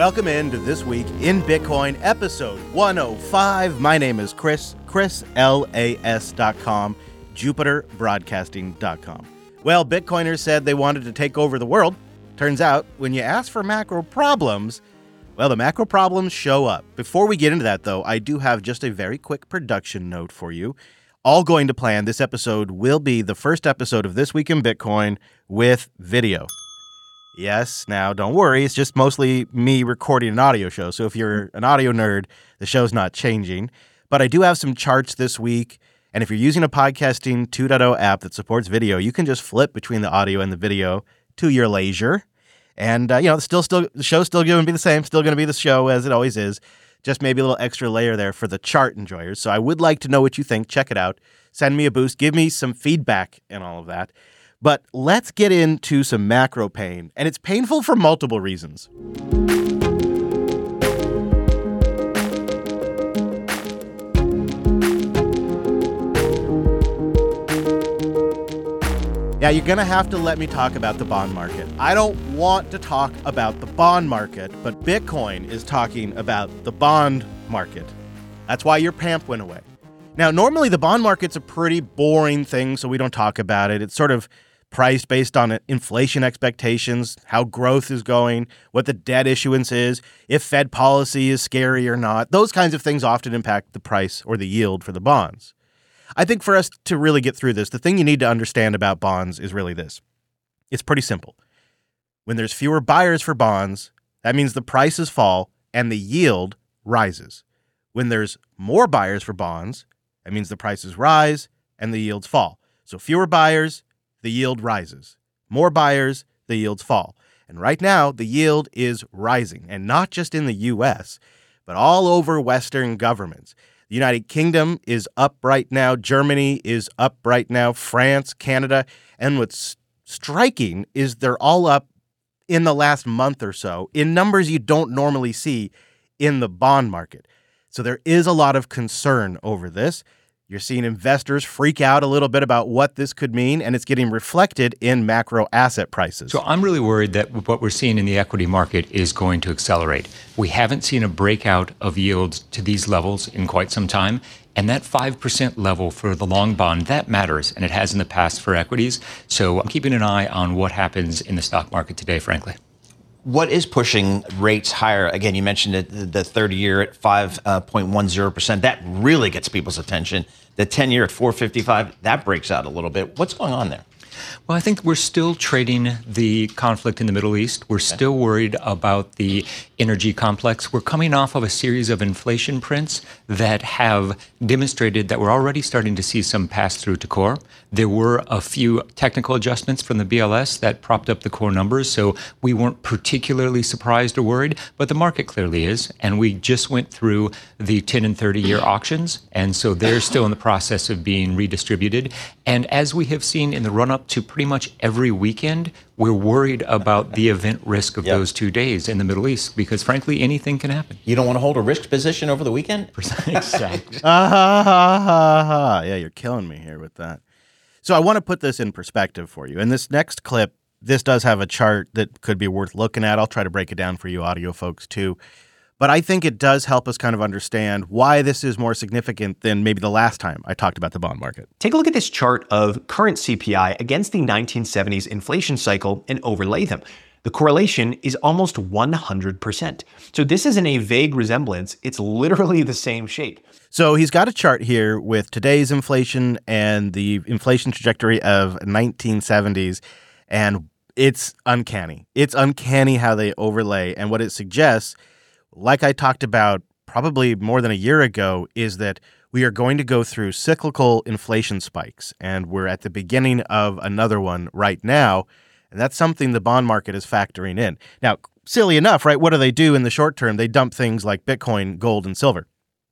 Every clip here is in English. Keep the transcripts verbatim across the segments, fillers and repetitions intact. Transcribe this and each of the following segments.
Welcome into This Week in Bitcoin, episode one oh five. My name is Chris, Chris L A S dot com, Jupiter Broadcasting dot com. Well, Bitcoiners said they wanted to take over the world. Turns out, when you ask for macro problems, well, the macro problems show up. Before we get into that, though, I do have just a very quick production note for you. All going to plan, this episode will be the first episode of This Week in Bitcoin with video. Yes, now don't worry, it's just mostly me recording an audio show. So if you're an audio nerd, the show's not changing. But I do have some charts this week. And if you're using a podcasting two point oh app that supports video, you can just flip between the audio and the video to your leisure. And, uh, you know, still, still, the show's still going to be the same, still going to be the show as it always is. Just maybe a little extra layer there for the chart enjoyers. So I would like to know what you think. Check it out. Send me a boost. Give me some feedback and all of that. But let's get into some macro pain. And it's painful for multiple reasons. Yeah, you're going to have to let me talk about the bond market. I don't want to talk about the bond market, but Bitcoin is talking about the bond market. That's why your P A M P went away. Now, normally the bond market's a pretty boring thing, so we don't talk about it. It's sort of priced based on inflation expectations, how growth is going, what the debt issuance is, if Fed policy is scary or not. Those kinds of things often impact the price or the yield for the bonds. I think for us to really get through this, the thing you need to understand about bonds is really this. It's pretty simple. When there's fewer buyers for bonds, that means the prices fall and the yield rises. When there's more buyers for bonds, that means the prices rise and the yields fall. So fewer buyers, the yield rises. More buyers, the yields fall. And right now, the yield is rising, and not just in the U S, but all over Western governments. The United Kingdom is up right now. Germany is up right now. France, Canada. And what's striking is they're all up in the last month or so in numbers you don't normally see in the bond market. So there is a lot of concern over this. You're seeing investors freak out a little bit about what this could mean, and it's getting reflected in macro asset prices. So I'm really worried that what we're seeing in the equity market is going to accelerate. We haven't seen a breakout of yields to these levels in quite some time. And that five percent level for the long bond, that matters, and it has in the past for equities. So I'm keeping an eye on what happens in the stock market today, frankly. What is pushing rates higher? Again, you mentioned it, the thirty-year at five point one zero percent. That really gets people's attention. The ten-year at four fifty-five, that breaks out a little bit. What's going on there? Well, I think we're still trading the conflict in the Middle East. We're still worried about the energy complex. We're coming off of a series of inflation prints that have demonstrated that we're already starting to see some pass through to core. There were a few technical adjustments from the B L S that propped up the core numbers, so we weren't particularly surprised or worried, but the market clearly is. And we just went through the ten and thirty-year auctions, and so they're still in the process of being redistributed. And as we have seen in the run-up to pretty much every weekend, we're worried about the event risk of yep. those two days in the Middle East because, frankly, anything can happen. You don't want to hold a risk position over the weekend? Exactly. Ah, ha, ha, ha, ha. Yeah, you're killing me here with that. So I want to put this in perspective for you. In this next clip, this does have a chart that could be worth looking at. I'll try to break it down for you audio folks, too. But I think it does help us kind of understand why this is more significant than maybe the last time I talked about the bond market. Take a look at this chart of current C P I against the nineteen seventies inflation cycle and overlay them. The correlation is almost one hundred percent. So this isn't a vague resemblance. It's literally the same shape. So he's got a chart here with today's inflation and the inflation trajectory of nineteen seventies, and it's uncanny. It's uncanny how they overlay, and what it suggests, like I talked about probably more than a year ago, is that we are going to go through cyclical inflation spikes, and we're at the beginning of another one right now, and that's something the bond market is factoring in. Now, silly enough, right, what do they do in the short term? They dump things like Bitcoin, gold, and silver.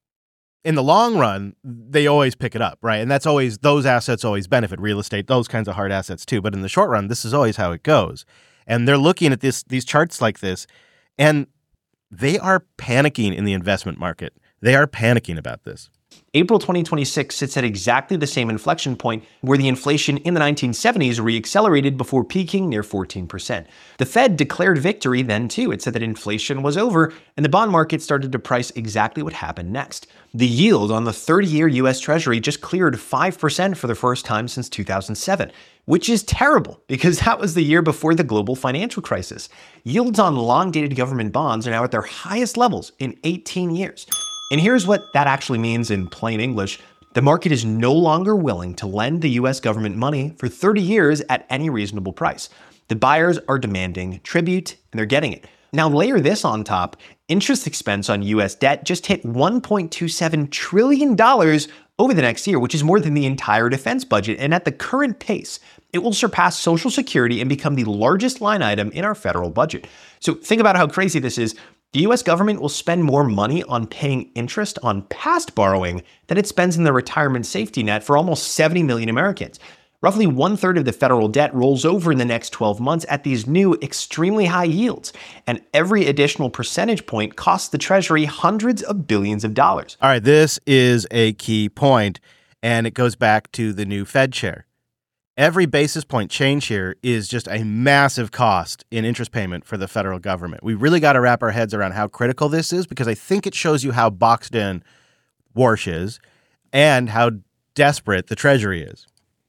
In the long run, they always pick it up, right? And that's always, those assets always benefit, real estate, those kinds of hard assets too. But in the short run, this is always how it goes. And they're looking at this these charts like this, and they are panicking in the investment market. They are panicking about this. April twenty twenty-six sits at exactly the same inflection point where the inflation in the nineteen seventies reaccelerated before peaking near fourteen percent. The Fed declared victory then too. It said that inflation was over, and the bond market started to price exactly what happened next. The yield on the thirty-year U S Treasury just cleared five percent for the first time since two thousand seven, which is terrible because that was the year before the global financial crisis. Yields on long-dated government bonds are now at their highest levels in eighteen years. And here's what that actually means in plain English. The market is no longer willing to lend the U S government money for thirty years at any reasonable price. The buyers are demanding tribute, and they're getting it. Now layer this on top, interest expense on U S debt just hit one point two seven trillion dollars over the next year, which is more than the entire defense budget. And at the current pace, it will surpass Social Security and become the largest line item in our federal budget. So think about how crazy this is. The U S government will spend more money on paying interest on past borrowing than it spends in the retirement safety net for almost seventy million Americans. Roughly one third of the federal debt rolls over in the next twelve months at these new extremely high yields, and every additional percentage point costs the Treasury hundreds of billions of dollars. All right, this is a key point, and it goes back to the new Fed chair. Every basis point change here is just a massive cost in interest payment for the federal government. We really got to wrap our heads around how critical this is, because I think it shows you how boxed in Warsh is and how desperate the Treasury is.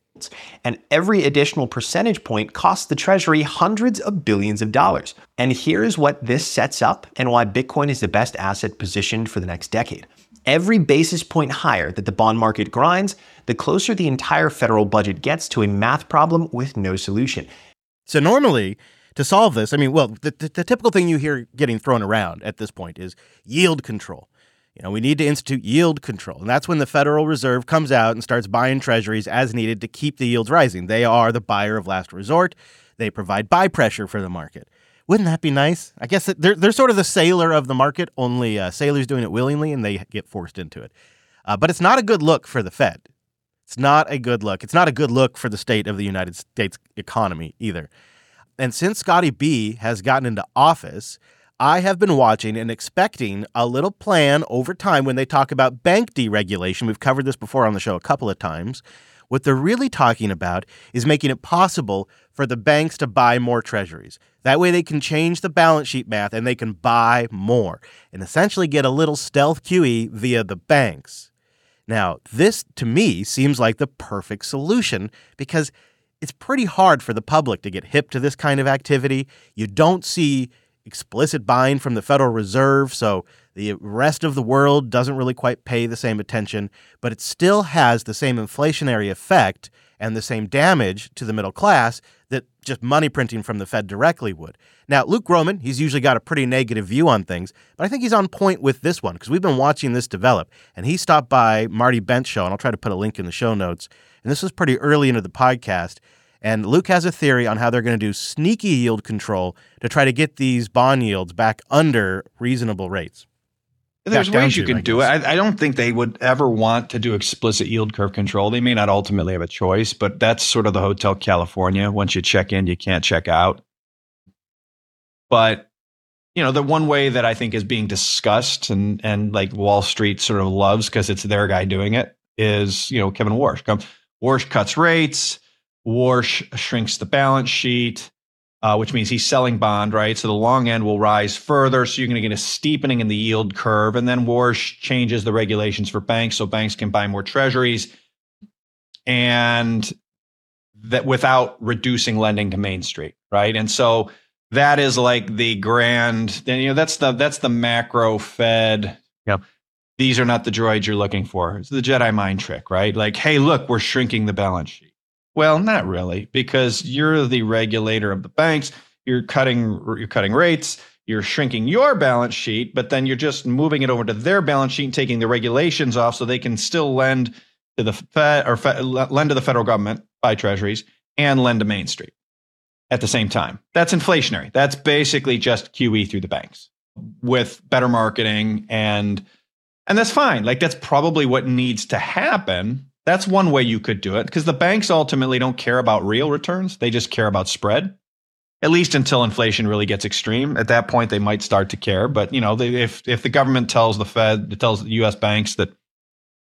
And every additional percentage point costs the Treasury hundreds of billions of dollars. And here's what this sets up and why Bitcoin is the best asset positioned for the next decade. Every basis point higher that the bond market grinds, the closer the entire federal budget gets to a math problem with no solution. So normally, to solve this, I mean, well, the, the, the typical thing you hear getting thrown around at this point is yield control. You know, we need to institute yield control. And that's when the Federal Reserve comes out and starts buying treasuries as needed to keep the yields rising. They are the buyer of last resort. They provide buy pressure for the market. Wouldn't that be nice? I guess they're, they're sort of the sailor of the market, only uh, sailors doing it willingly and they get forced into it. Uh, but it's not a good look for the Fed. It's not a good look. It's not a good look for the state of the United States economy either. And since Scotty B has gotten into office, I have been watching and expecting a little plan over time when they talk about bank deregulation. We've covered this before on the show a couple of times. What they're really talking about is making it possible for the banks to buy more treasuries. That way they can change the balance sheet math and they can buy more and essentially get a little stealth Q E via the banks. Now, this to me seems like the perfect solution because it's pretty hard for the public to get hip to this kind of activity. You don't see explicit buying from the Federal Reserve, so the rest of the world doesn't really quite pay the same attention, but it still has the same inflationary effect and the same damage to the middle class that just money printing from the Fed directly would. Now, Luke Gromen, he's usually got a pretty negative view on things, but I think he's on point with this one because we've been watching this develop, and he stopped by Marty Bent's show, and I'll try to put a link in the show notes, and this was pretty early into the podcast. And Luke has a theory on how they're going to do sneaky yield control to try to get these bond yields back under reasonable rates. There's Back down ways you to, can I do it. guess. I, I don't think they would ever want to do explicit yield curve control. They may not ultimately have a choice, but that's sort of the Hotel California. Once you check in, you can't check out. But, you know, the one way that I think is being discussed and, and like Wall Street sort of loves because it's their guy doing it is, you know, Kevin Warsh. Warsh cuts rates. Warsh shrinks the balance sheet, uh, which means he's selling bond, right? So the long end will rise further. So you're going to get a steepening in the yield curve. And then Warsh changes the regulations for banks so banks can buy more treasuries and that without reducing lending to Main Street, right? And so that is like the grand, then you know, that's the that's the macro Fed. Yep. These are not the droids you're looking for. It's the Jedi mind trick, right? Like, hey, look, we're shrinking the balance sheet. Well, not really, because you're the regulator of the banks. You're cutting you're cutting rates. You're shrinking your balance sheet, but then you're just moving it over to their balance sheet and taking the regulations off, so they can still lend to the Fed or Fed, lend to the federal government, buy treasuries, and lend to Main Street at the same time. That's inflationary. That's basically just Q E through the banks with better marketing, and and that's fine. Like that's probably what needs to happen. That's one way you could do it because the banks ultimately don't care about real returns. They just care about spread, at least until inflation really gets extreme. At that point, they might start to care. But, you know, they, if if the government tells the Fed, it tells the U S banks that,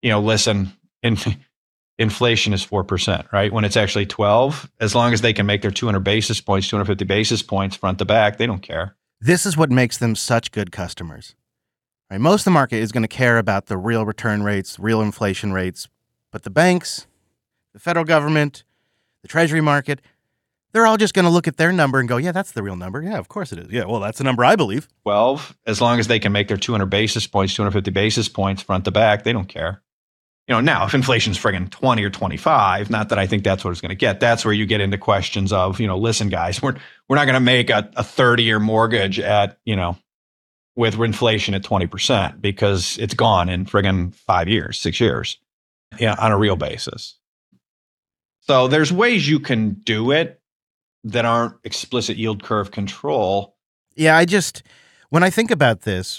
you know, listen, in, inflation is four percent, right? When it's actually twelve, as long as they can make their two hundred basis points, two hundred fifty basis points front to back, they don't care. This is what makes them such good customers. Right? Most of the market is going to care about the real return rates, real inflation rates, but the banks, the federal government, the treasury market, they're all just going to look at their number and go, yeah, that's the real number. Yeah, of course it is. Yeah, well, that's the number I believe. twelve, as long as they can make their two hundred basis points, two hundred fifty basis points front to back, they don't care. You know, now if inflation's friggin' twenty or twenty-five, not that I think that's what it's going to get. That's where you get into questions of, you know, listen, guys, we're we're not going to make a, a thirty-year mortgage at, you know, with inflation at twenty percent because it's gone in friggin' five years, six years, yeah, on a real basis. So there's ways you can do it that aren't explicit yield curve control. Yeah, I just, when I think about this,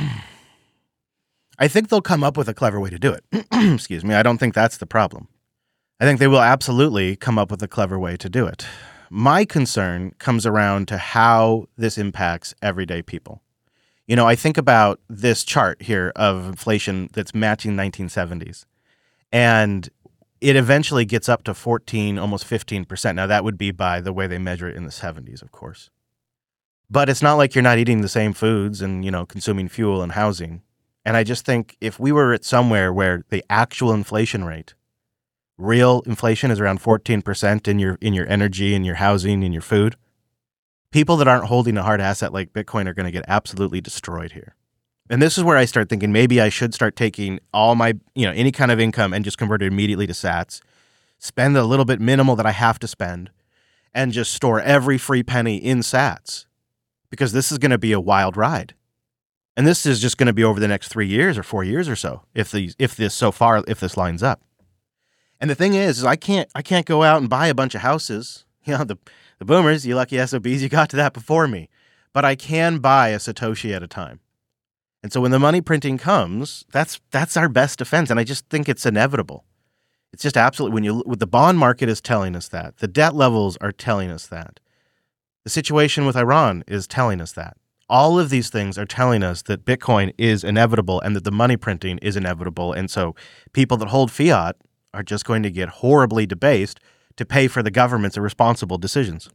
I think they'll come up with a clever way to do it. Excuse me. I don't think that's the problem. I think they will absolutely come up with a clever way to do it. My concern comes around to how this impacts everyday people. You know, I think about this chart here of inflation that's matching nineteen seventies, and it eventually gets up to fourteen, almost fifteen percent. Now, that would be by the way they measure it in the seventies, of course. But it's not like you're not eating the same foods and, you know, consuming fuel and housing. And I just think if we were at somewhere where the actual inflation rate, real inflation is around fourteen percent in your in your energy, in your housing, in your food, people that aren't holding a hard asset like Bitcoin are going to get absolutely destroyed here. And this is where I start thinking maybe I should start taking all my, you know, any kind of income and just convert it immediately to sats, spend the little bit minimal that I have to spend, and just store every free penny in sats, because this is going to be a wild ride. And this is just going to be over the next three years or four years or so, if these, if this so far, if this lines up. And the thing is, is I can't, I can't go out and buy a bunch of houses. You know, the, the boomers, you lucky S O Bs, you got to that before me. But I can buy a Satoshi at a time. And so when the money printing comes, that's that's our best defense. And I just think it's inevitable. It's just absolutely, when you, when the bond market is telling us that, the debt levels are telling us that, the situation with Iran is telling us that. All of these things are telling us that Bitcoin is inevitable and that the money printing is inevitable. And so people that hold fiat are just going to get horribly debased to pay for the government's irresponsible decisions.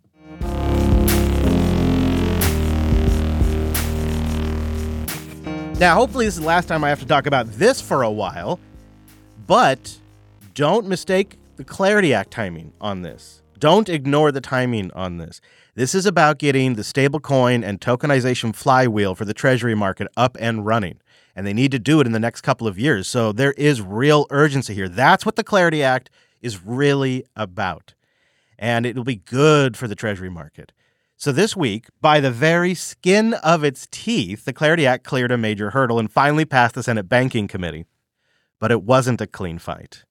Now, hopefully this is the last time I have to talk about this for a while, but don't mistake the Clarity Act timing on this. Don't ignore the timing on this. This is about getting the stablecoin and tokenization flywheel for the treasury market up and running, and they need to do it in the next couple of years. So there is real urgency here. That's what the Clarity Act is really about, and it will be good for the treasury market. So this week, by the very skin of its teeth, the Clarity Act cleared a major hurdle and finally passed the Senate Banking Committee. But it wasn't a clean fight.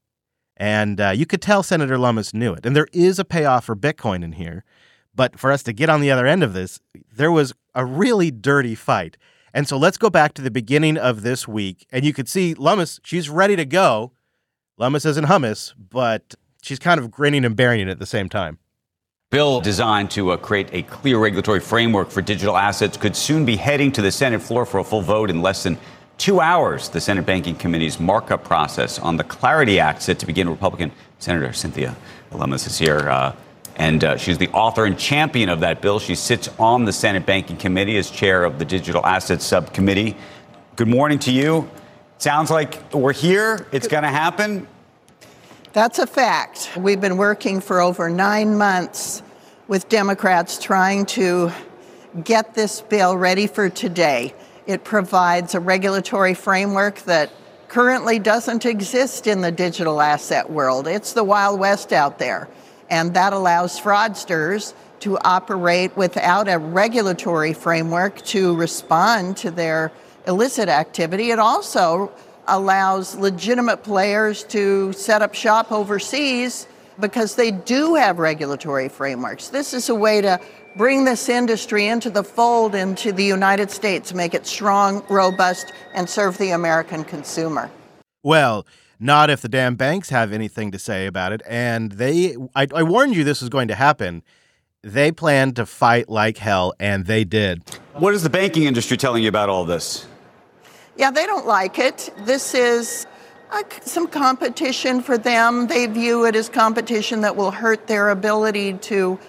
And uh, you could tell Senator Lummis knew it. And there is a payoff for Bitcoin in here. But for us to get on the other end of this, there was a really dirty fight. And so let's go back to the beginning of this week. And you could see Lummis, she's ready to go. Lummis isn't hummus, but she's kind of grinning and bearing it at the same time. Bill designed to uh, create a clear regulatory framework for digital assets could soon be heading to the Senate floor for a full vote in less than two hours. The Senate Banking Committee's markup process on the Clarity Act set to begin. Republican Senator Cynthia Lummis is here, uh, and uh, she's the author and champion of that bill. She sits on the Senate Banking Committee as chair of the Digital Assets Subcommittee. Good morning to you. Sounds like we're here. It's going to happen. That's a fact. We've been working for over nine months with Democrats trying to get this bill ready for today. It provides a regulatory framework that currently doesn't exist in the digital asset world. It's the Wild West out there. And that allows fraudsters to operate without a regulatory framework to respond to their illicit activity. It also allows legitimate players to set up shop overseas because they do have regulatory frameworks. This is a way to bring this industry into the fold into the United States, make it strong, robust, and serve the American consumer. Well, not if the damn banks have anything to say about it. And they, I, I warned you this was going to happen. They planned to fight like hell, and they did. What is the banking industry telling you about all this? Yeah, they don't like it. This is Uh, some competition for them. They view it as competition that will hurt their ability to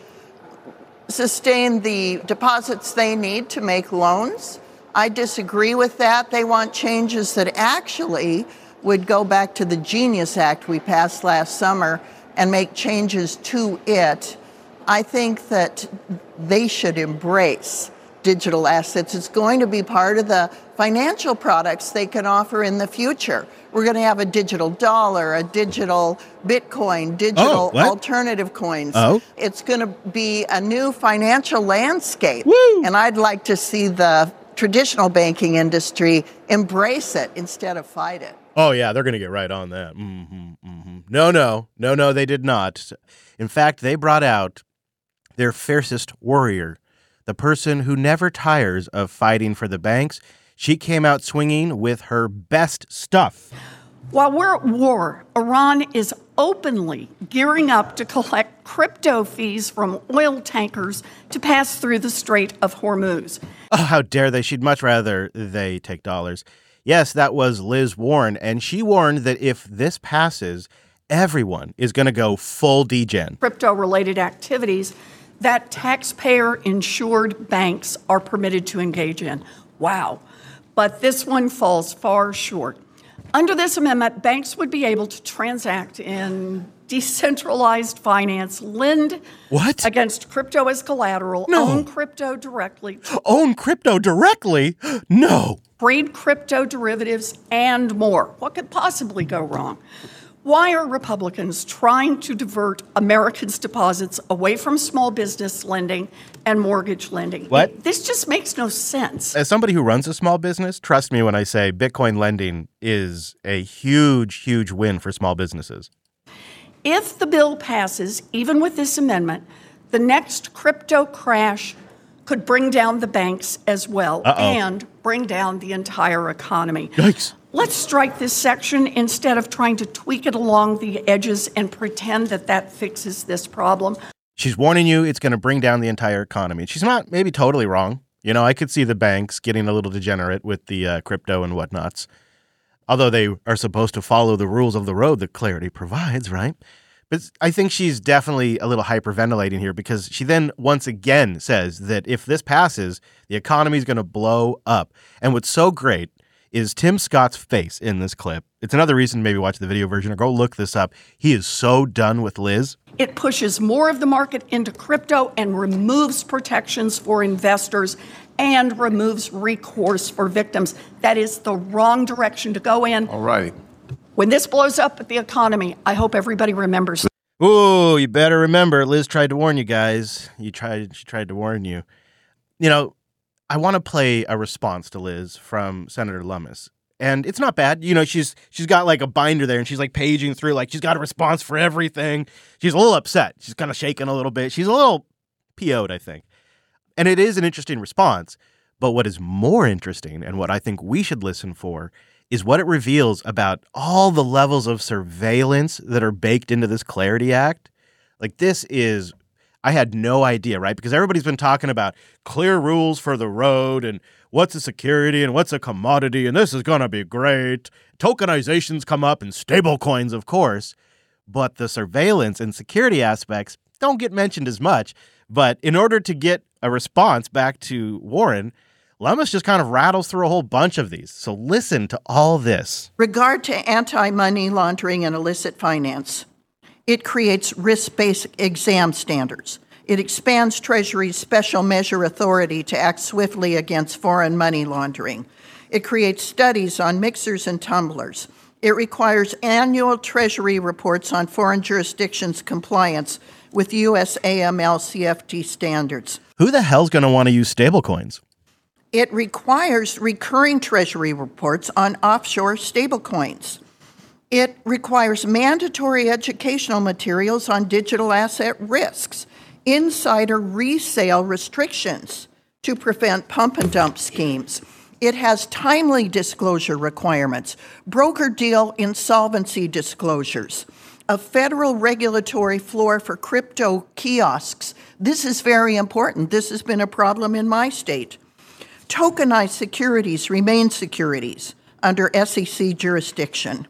sustain the deposits they need to make loans. I disagree with that. They want changes that actually would go back to the Genius Act we passed last summer and make changes to it. I think that they should embrace digital assets. It's going to be part of the financial products they can offer in the future. We're going to have a digital dollar, a digital Bitcoin, digital oh, alternative coins. Oh. It's going to be a new financial landscape. Woo. And I'd like to see the traditional banking industry embrace it instead of fight it. Oh, yeah, they're going to get right on that. Mm-hmm, mm-hmm. No, no, no, no, they did not. In fact, they brought out their fiercest warrior, the person who never tires of fighting for the banks. She came out swinging with her best stuff. While we're at war, Iran is openly gearing up to collect crypto fees from oil tankers to pass through the Strait of Hormuz. Oh, how dare they? She'd much rather they take dollars. Yes, that was Liz Warren, and she warned that if this passes, everyone is going to go full degen. Crypto-related activities that taxpayer-insured banks are permitted to engage in. Wow. But this one falls far short. Under this amendment, banks would be able to transact in decentralized finance, lend what? against crypto as collateral, no. own crypto directly. Own crypto directly? No. Trade crypto derivatives, and more. What could possibly go wrong? Why are Republicans trying to divert Americans' deposits away from small business lending and mortgage lending? What? This just makes no sense. As somebody who runs a small business, trust me when I say Bitcoin lending is a huge, huge win for small businesses. If the bill passes, even with this amendment, the next crypto crash could bring down the banks as well Uh-oh. and bring down the entire economy. Yikes. Let's strike this section instead of trying to tweak it along the edges and pretend that that fixes this problem. She's warning you it's going to bring down the entire economy. She's not maybe totally wrong. You know, I could see the banks getting a little degenerate with the uh, crypto and whatnots, although they are supposed to follow the rules of the road that Clarity provides, right? But I think she's definitely a little hyperventilating here because she then once again says that if this passes, the economy is going to blow up. And what's so great is Tim Scott's face in this clip. It's another reason to maybe watch the video version or go look this up. He is so done with Liz. It pushes more of the market into crypto and removes protections for investors and removes recourse for victims. That is the wrong direction to go in. All right. When this blows up at the economy, I hope everybody remembers. Ooh, you better remember, Liz tried to warn you guys. You tried, she tried to warn you. You know, I want to play a response to Liz from Senator Lummis. And it's not bad. You know, she's she's got like a binder there and she's like paging through, like she's got a response for everything. She's a little upset. She's kind of shaking a little bit. She's a little P O'd, I think. And it is an interesting response. But what is more interesting and what I think we should listen for is what it reveals about all the levels of surveillance that are baked into this Clarity Act. Like this is, I had no idea, right? Because everybody's been talking about clear rules for the road and what's a security and what's a commodity, and this is going to be great. Tokenizations come up and stable coins, of course, but the surveillance and security aspects don't get mentioned as much. But in order to get a response back to Warren, Lummis just kind of rattles through a whole bunch of these. So listen to all this. Regard to anti-money laundering and illicit finance. It creates risk-based exam standards. It expands Treasury's special measure authority to act swiftly against foreign money laundering. It creates studies on mixers and tumblers. It requires annual Treasury reports on foreign jurisdictions' compliance with U S A M L C F T standards. Who the hell's going to want to use stablecoins? It requires recurring Treasury reports on offshore stablecoins. It requires mandatory educational materials on digital asset risks, insider resale restrictions to prevent pump and dump schemes. It has timely disclosure requirements, broker deal insolvency disclosures, a federal regulatory floor for crypto kiosks. This is very important. This has been a problem in my state. Tokenized securities remain securities under S E C jurisdiction.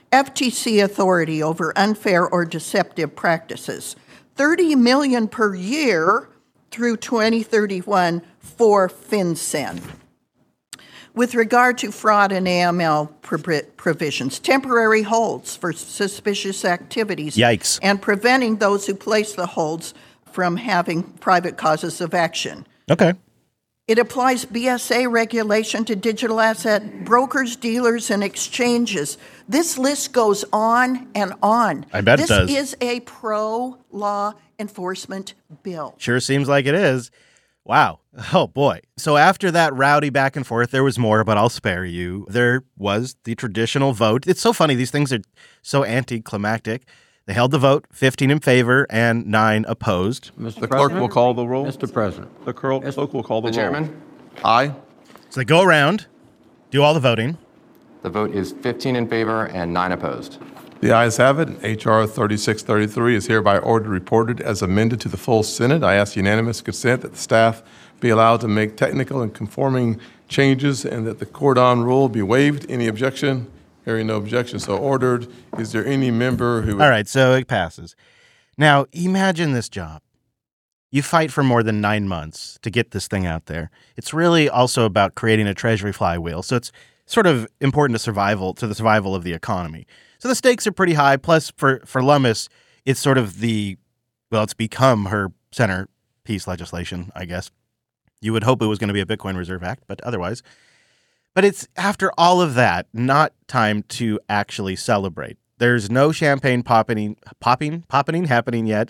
F T C authority over unfair or deceptive practices. thirty million dollars per year through twenty thirty-one for FinCEN. With regard to fraud and A M L provisions, temporary holds for suspicious activities. Yikes. And preventing those who place the holds from having private causes of action. Okay. It applies B S A regulation to digital asset brokers, dealers, and exchanges. This list goes on and on. I bet this it does. This is a pro-law enforcement bill. Sure seems like it is. Wow. Oh, boy. So after that rowdy back and forth, there was more, but I'll spare you. There was the traditional vote. It's so funny. These things are so anticlimactic. They held the vote, fifteen in favor and nine opposed. Mister The President? clerk will call the roll. Mister President. The clerk clerk will call the, The roll. chairman. Aye. So they go around, do all the voting. The vote is fifteen in favor and nine opposed. The ayes have it. H R thirty-six thirty-three is hereby ordered reported as amended to the full Senate. I ask unanimous consent that the staff be allowed to make technical and conforming changes and that the cordon rule be waived. Any objection? Hearing no objection, so ordered. Is there any member who... All right, so it passes. Now, imagine this job. You fight for more than nine months to get this thing out there. It's really also about creating a treasury flywheel, so it's sort of important to survival, to the survival of the economy. So the stakes are pretty high. Plus, for, for Lummis, it's sort of the, well, it's become her centerpiece legislation, I guess. You would hope it was going to be a Bitcoin Reserve Act, but otherwise. But it's, after all of that, not time to actually celebrate. There's no champagne popping, popping, popping happening yet.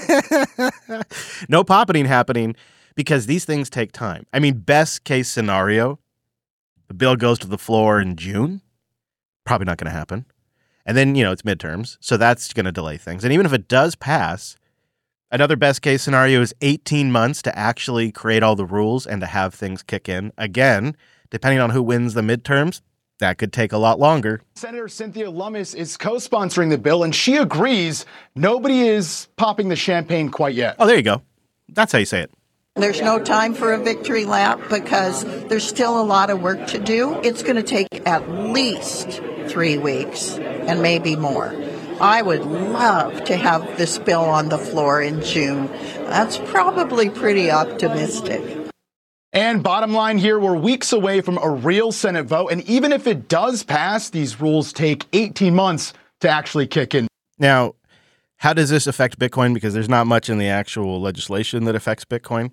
No popping happening because these things take time. I mean, best case scenario, the bill goes to the floor in June. Probably not going to happen. And then, you know, it's midterms, so that's going to delay things. And even if it does pass, another best case scenario is eighteen months to actually create all the rules and to have things kick in. Again, depending on who wins the midterms, that could take a lot longer. Senator Cynthia Lummis is co-sponsoring the bill, and she agrees nobody is popping the champagne quite yet. Oh, there you go. That's how you say it. There's no time for a victory lap because there's still a lot of work to do. It's going to take at least three weeks and maybe more. I would love to have this bill on the floor in June. That's probably pretty optimistic. And bottom line here, we're weeks away from a real Senate vote. And even if it does pass, these rules take eighteen months to actually kick in. Now, how does this affect Bitcoin? Because there's not much in the actual legislation that affects Bitcoin.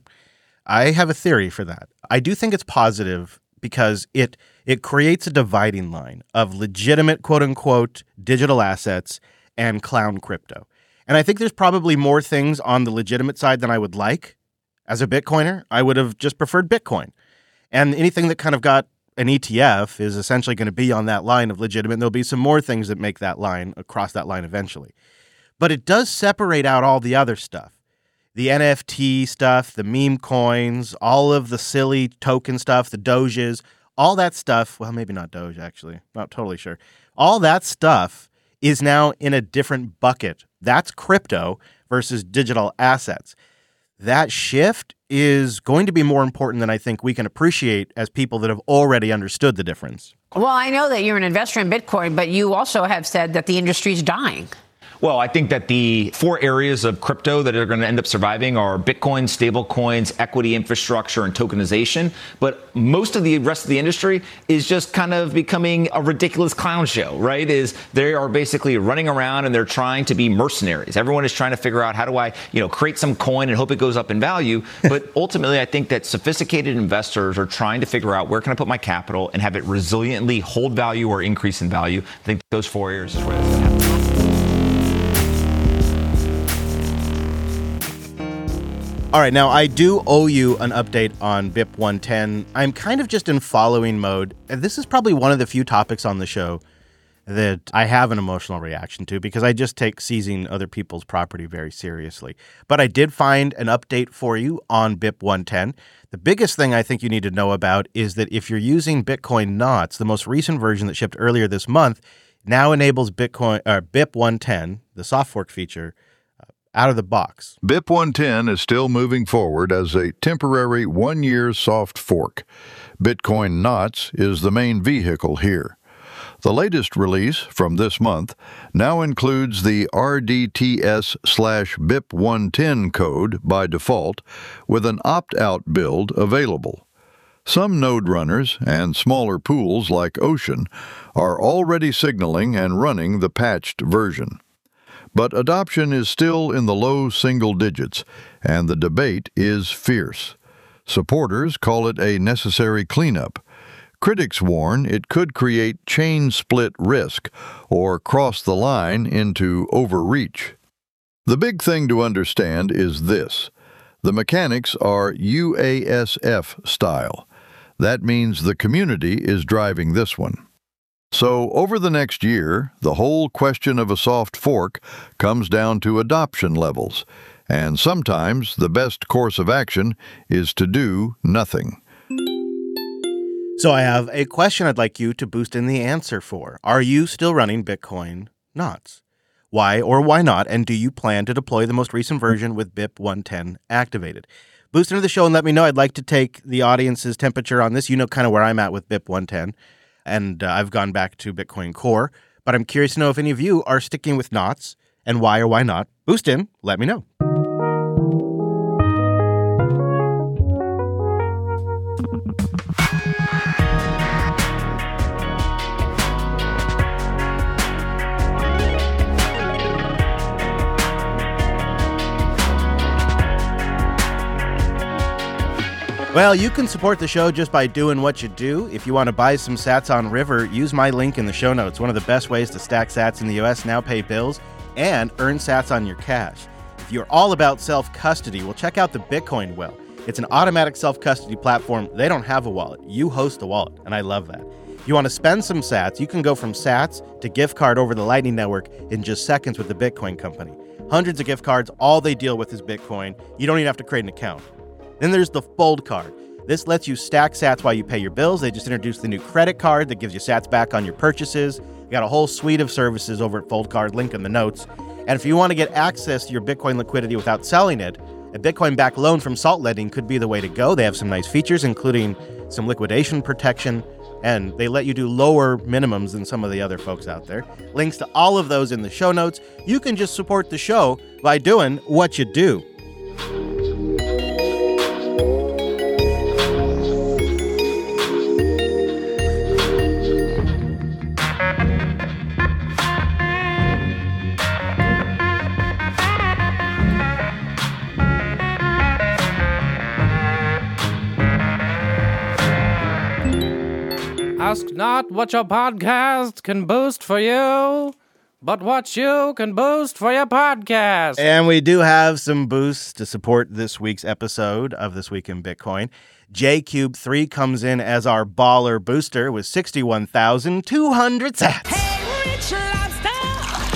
I have a theory for that. I do think it's positive because it it creates a dividing line of legitimate, quote unquote, digital assets and clown crypto. And I think there's probably more things on the legitimate side than I would like. As a Bitcoiner, I would have just preferred Bitcoin. And anything that kind of got an E T F is essentially going to be on that line of legitimate. And there'll be some more things that make that line, across that line eventually. But it does separate out all the other stuff. The N F T stuff, the meme coins, all of the silly token stuff, the Doges, all that stuff. Well, maybe not Doge, actually. Not totally sure. All that stuff is now in a different bucket. That's crypto versus digital assets. That shift is going to be more important than I think we can appreciate as people that have already understood the difference. Well, I know that you're an investor in Bitcoin, but you also have said that the industry is dying. Well, I think that the four areas of crypto that are going to end up surviving are Bitcoin, stable coins, equity infrastructure, and tokenization. But most of the rest of the industry is just kind of becoming a ridiculous clown show, right? Is they are basically running around and they're trying to be mercenaries. Everyone is trying to figure out how do I, you know, create some coin and hope it goes up in value. But ultimately, I think that sophisticated investors are trying to figure out where can I put my capital and have it resiliently hold value or increase in value. I think those four areas is where that's going to happen. All right, now I do owe you an update on B I P one ten. I'm kind of just in following mode. This is probably one of the few topics on the show that I have an emotional reaction to because I just take seizing other people's property very seriously. But I did find an update for you on B I P one ten. The biggest thing I think you need to know about is that if you're using Bitcoin Knots, the most recent version that shipped earlier this month now enables Bitcoin or B I P one ten, the soft fork feature, out of the box. B I P one ten is still moving forward as a temporary one-year soft fork. Bitcoin Knots is the main vehicle here. The latest release from this month now includes the R D T S slash B I P one ten code by default, with an opt-out build available. Some node runners and smaller pools like Ocean are already signaling and running the patched version. But adoption is still in the low single digits, and the debate is fierce. Supporters call it a necessary cleanup. Critics warn it could create chain split risk or cross the line into overreach. The big thing to understand is this. The mechanics are U A S F style. That means the community is driving this one. So, over the next year, the whole question of a soft fork comes down to adoption levels, and sometimes the best course of action is to do nothing. So I have a question I'd like you to boost in the answer for. Are you still running Bitcoin N O Ts? Why or why not? And do you plan to deploy the most recent version with B I P one ten activated? Boost into the show and let me know. I'd like to take the audience's temperature on this. You know kind of where I'm at with B I P one ten. And uh, I've gone back to Bitcoin Core. But I'm curious to know if any of you are sticking with N O Ts and why or why not. Boost in. Let me know. Well, you can support the show just by doing what you do. If you want to buy some sats on River, use my link in the show notes. One of the best ways to stack sats in the U S, now pay bills, and earn sats on your cash. If you're all about self-custody, well, check out the Bitcoin Well. It's an automatic self-custody platform. They don't have a wallet. You host the wallet, and I love that. If you want to spend some sats, you can go from sats to gift card over the Lightning Network in just seconds with the Bitcoin Company. Hundreds of gift cards, all they deal with is Bitcoin. You don't even have to create an account. Then there's the Fold card. This lets you stack sats while you pay your bills. They just introduced the new credit card that gives you sats back on your purchases. You got a whole suite of services over at Fold Card, link in the notes. And if you want to get access to your Bitcoin liquidity without selling it, a Bitcoin-backed loan from Salt Lending could be the way to go. They have some nice features, including some liquidation protection, and they let you do lower minimums than some of the other folks out there. Links to all of those in the show notes. You can just support the show by doing what you do. Ask not what your podcast can boost for you, but what you can boost for your podcast. And we do have some boosts to support this week's episode of This Week in Bitcoin. J Cube three comes in as our baller booster with sixty-one thousand two hundred sats. Hey, Rich Lobster!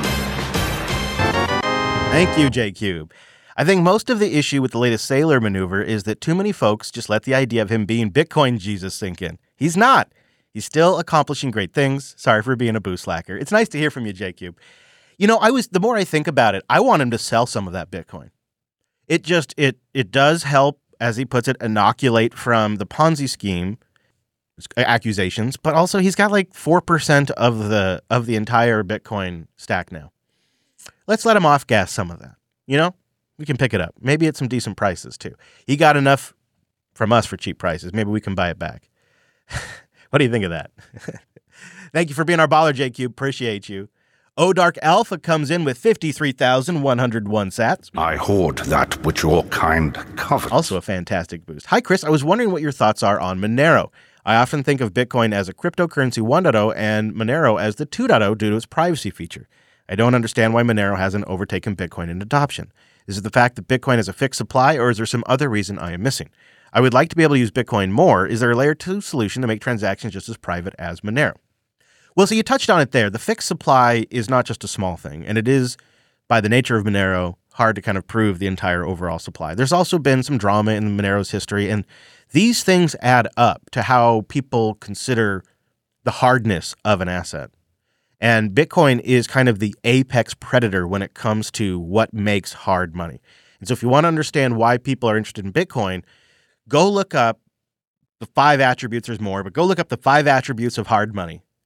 Thank you, J Cube. I think most of the issue with the latest Saylor maneuver is that too many folks just let the idea of him being Bitcoin Jesus sink in. He's not. He's still accomplishing great things. Sorry for being a boost slacker. It's nice to hear from you, J Cube. You know, I was the more I think about it, I want him to sell some of that Bitcoin. It just it it does help, as he puts it, inoculate from the Ponzi scheme accusations, but also he's got like four percent of the of the entire Bitcoin stack now. Let's let him off gas some of that. You know? We can pick it up. Maybe at some decent prices too. He got enough from us for cheap prices. Maybe we can buy it back. What do you think of that? Thank you for being our baller, J Cube. Appreciate you. O Dark Alpha comes in with fifty-three thousand one hundred one sats. I hoard that which your kind covets. Also a fantastic boost. Hi, Chris. I was wondering what your thoughts are on Monero. I often think of Bitcoin as a cryptocurrency one point oh and Monero as the two point oh due to its privacy feature. I don't understand why Monero hasn't overtaken Bitcoin in adoption. Is it the fact that Bitcoin has a fixed supply, or is there some other reason I am missing? I would like to be able to use Bitcoin more. Is there a layer two solution to make transactions just as private as Monero? Well, so you touched on it there. The fixed supply is not just a small thing, and it is, by the nature of Monero, hard to kind of prove the entire overall supply. There's also been some drama in Monero's history, and these things add up to how people consider the hardness of an asset. And Bitcoin is kind of the apex predator when it comes to what makes hard money. And so if you want to understand why people are interested in Bitcoin, go look up the five attributes. There's more, but go look up the five attributes of hard money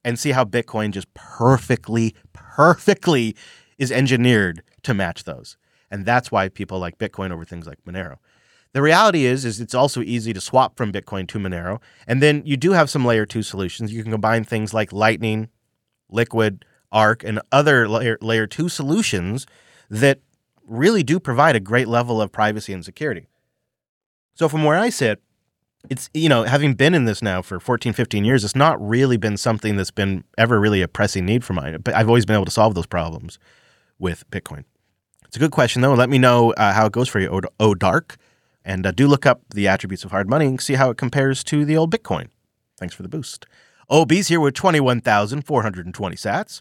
and see how Bitcoin just perfectly, perfectly is engineered to match those. And that's why people like Bitcoin over things like Monero. The reality is, is it's also easy to swap from Bitcoin to Monero. And then you do have some layer two solutions. You can combine things like Lightning, Liquid, Arc, and other layer, layer two solutions that really do provide a great level of privacy and security. So from where I sit, it's, you know, having been in this now for fourteen, fifteen years, it's not really been something that's been ever really a pressing need for mine. But I've always been able to solve those problems with Bitcoin. It's a good question, though. Let me know uh, how it goes for you, O Dark. And uh, do look up the attributes of hard money and see how it compares to the old Bitcoin. Thanks for the boost. O B's here with twenty-one thousand four hundred twenty sats.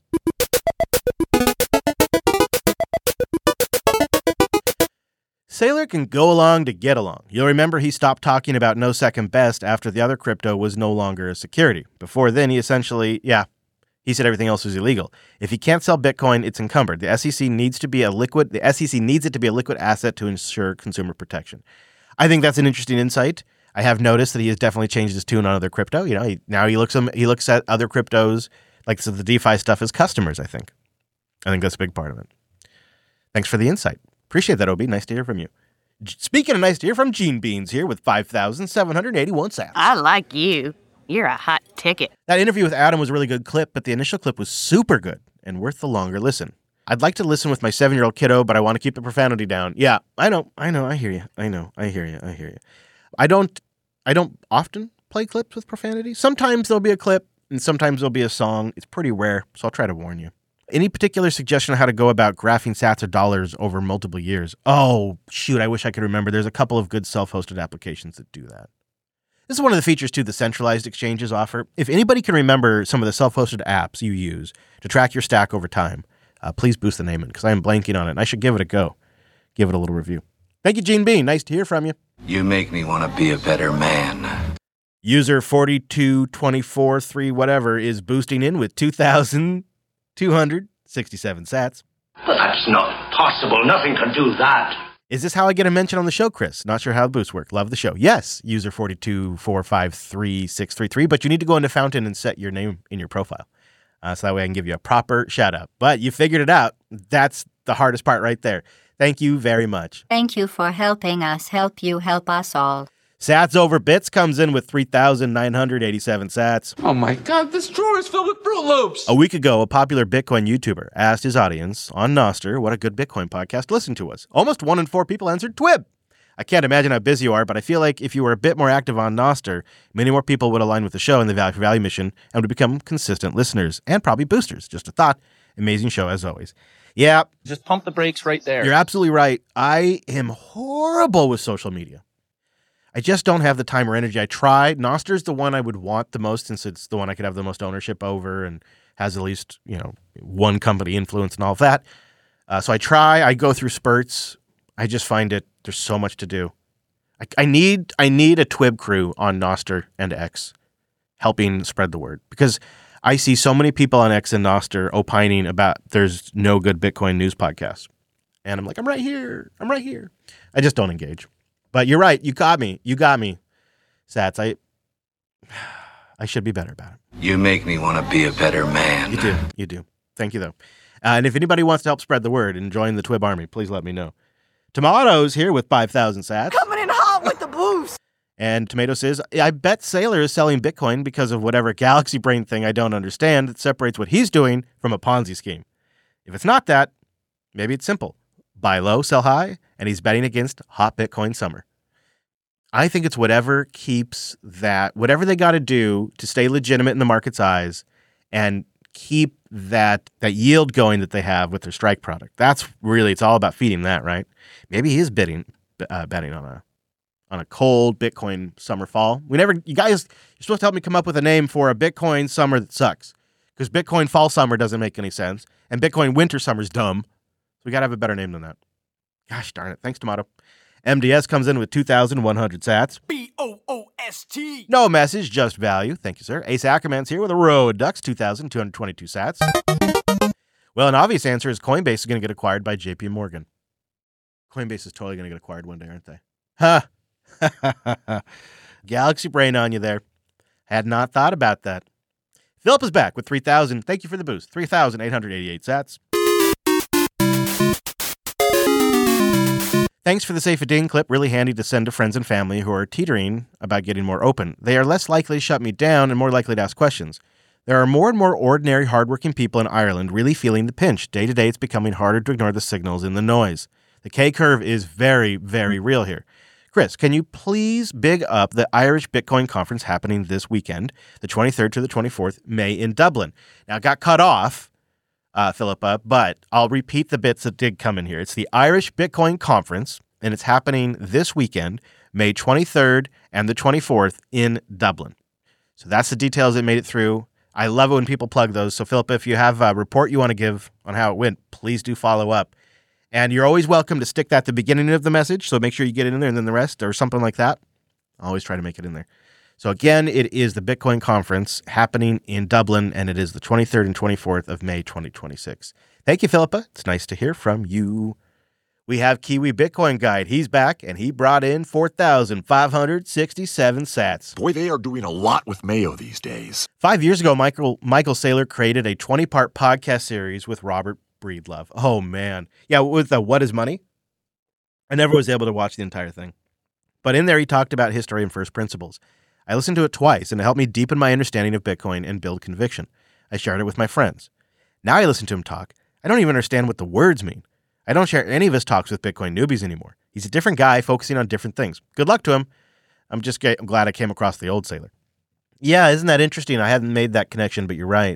Saylor can go along to get along. You'll remember he stopped talking about no second best after the other crypto was no longer a security. Before then, he essentially, yeah, he said everything else was illegal. If he can't sell Bitcoin, it's encumbered. The S E C needs to be a liquid, the S E C needs it to be a liquid asset to ensure consumer protection. I think that's an interesting insight. I have noticed that he has definitely changed his tune on other crypto. You know, he, now he looks he looks at other cryptos, like so the DeFi stuff, as customers, I think. I think that's a big part of it. Thanks for the insight. Appreciate that, O B. Nice to hear from you. Speaking of nice to hear from, Gene Beans here with five thousand seven hundred eighty-one sats. I like you. You're a hot ticket. That interview with Adam was a really good clip, but the initial clip was super good and worth the longer listen. I'd like to listen with my seven-year-old kiddo, but I want to keep the profanity down. Yeah, I know, I know, I hear you. I know, I hear you, I hear you. I don't, I don't often play clips with profanity. Sometimes there'll be a clip, and sometimes there'll be a song. It's pretty rare, so I'll try to warn you. Any particular suggestion on how to go about graphing sats or dollars over multiple years? Oh, shoot, I wish I could remember. There's a couple of good self-hosted applications that do that. This is one of the features, too, the centralized exchanges offer. If anybody can remember some of the self-hosted apps you use to track your stack over time, uh, please boost the name in, because I am blanking on it, and I should give it a go. Give it a little review. Thank you, Gene Bean. Nice to hear from you. You make me want to be a better man. User forty-two twenty-four three whatever is boosting in with two thousand two hundred sixty-seven sats. But that's not possible. Nothing can do that. Is this how I get a mention on the show, Chris? Not sure how the boosts work. Love the show. Yes, user forty-two four five three six three three, but you need to go into Fountain and set your name in your profile. Uh, so that way I can give you a proper shout out. But you figured it out. That's the hardest part right there. Thank you very much. Thank you for helping us help you help us all. Sats over bits comes in with three thousand nine hundred eighty-seven sats. Oh my God, this drawer is filled with Fruit Loops. A week ago, a popular Bitcoin YouTuber asked his audience on Nostr what a good Bitcoin podcast to listen to was. Almost one in four people answered Twib. I can't imagine how busy you are, but I feel like if you were a bit more active on Nostr, many more people would align with the show and the Value for Value mission and would become consistent listeners and probably boosters. Just a thought. Amazing show as always. Yeah. Just pump the brakes right there. You're absolutely right. I am horrible with social media. I just don't have the time or energy. I tried. Noster's the one I would want the most since it's the one I could have the most ownership over and has at least, you know, one company influence and all of that. Uh, so I try. I go through spurts. I just find it, there's so much to do. I, I need I need a Twib crew on Nostr and X helping spread the word because I see so many people on X and Nostr opining about there's no good Bitcoin news podcasts. And I'm like, I'm right here. I'm right here. I just don't engage. But you're right. You got me. You got me, Sats. I I should be better about it. You make me want to be a better man. You do. You do. Thank you, though. Uh, and if anybody wants to help spread the word and join the Twib army, please let me know. Tomatoes here with five thousand sats. Coming in hot with the boost. And Tomato says, I bet Saylor is selling Bitcoin because of whatever Galaxy Brain thing I don't understand that separates what he's doing from a Ponzi scheme. If it's not that, maybe it's simple. Buy low, sell high, and he's betting against hot Bitcoin summer. I think it's whatever keeps that, whatever they got to do to stay legitimate in the market's eyes and keep that that yield going that they have with their strike product. That's really, it's all about feeding that, right? Maybe he is bidding, uh, betting on a on a cold Bitcoin summer fall. We never, you guys, you're supposed to help me come up with a name for a Bitcoin summer that sucks because Bitcoin fall summer doesn't make any sense and Bitcoin winter summer is dumb. So we got to have a better name than that. Gosh darn it. Thanks, Tomato. M D S comes in with two thousand one hundred sats. B O O S T. No message, just value. Thank you, sir. Ace Ackerman's here with a row of ducks, two thousand two hundred twenty-two sats. Well, an obvious answer is Coinbase is going to get acquired by J P Morgan. Coinbase is totally going to get acquired one day, aren't they? Ha! Galaxy brain on you there. Had not thought about that. Philip is back with three thousand. Thank you for the boost. three thousand eight hundred eighty-eight sats. Thanks for the Safe a Ding clip. Really handy to send to friends and family who are teetering about getting more open. They are less likely to shut me down and more likely to ask questions. There are more and more ordinary, hardworking people in Ireland really feeling the pinch. Day to day, it's becoming harder to ignore the signals in the noise. The K-curve is very, very real here. Chris, can you please big up the Irish Bitcoin conference happening this weekend, the twenty-third to the twenty-fourth, May in Dublin? Now, it got cut off, uh, Philippa, but I'll repeat the bits that did come in here. It's the Irish Bitcoin conference, and it's happening this weekend, May twenty-third and the twenty-fourth in Dublin. So that's the details that made it through. I love it when people plug those. So, Philippa, if you have a report you want to give on how it went, please do follow up. And you're always welcome to stick that at the beginning of the message, so make sure you get it in there and then the rest or something like that. I always try to make it in there. So, again, it is the Bitcoin conference happening in Dublin, and it is the twenty-third and twenty-fourth of May twenty twenty-six. Thank you, Philippa. It's nice to hear from you. We have Kiwi Bitcoin Guide. He's back, and he brought in four thousand five hundred sixty-seven sats. Boy, they are doing a lot with Mayo these days. Five years ago, Michael Michael Saylor created a twenty-part podcast series with Robert Breedlove. Oh, man. Yeah, with the What is Money? I never was able to watch the entire thing. But in there, he talked about history and first principles. I listened to it twice, and it helped me deepen my understanding of Bitcoin and build conviction. I shared it with my friends. Now I listen to him talk. I don't even understand what the words mean. I don't share any of his talks with Bitcoin newbies anymore. He's a different guy focusing on different things. Good luck to him. I'm just get, I'm glad I came across the old Saylor. Yeah, isn't that interesting? I hadn't made that connection, but you're right.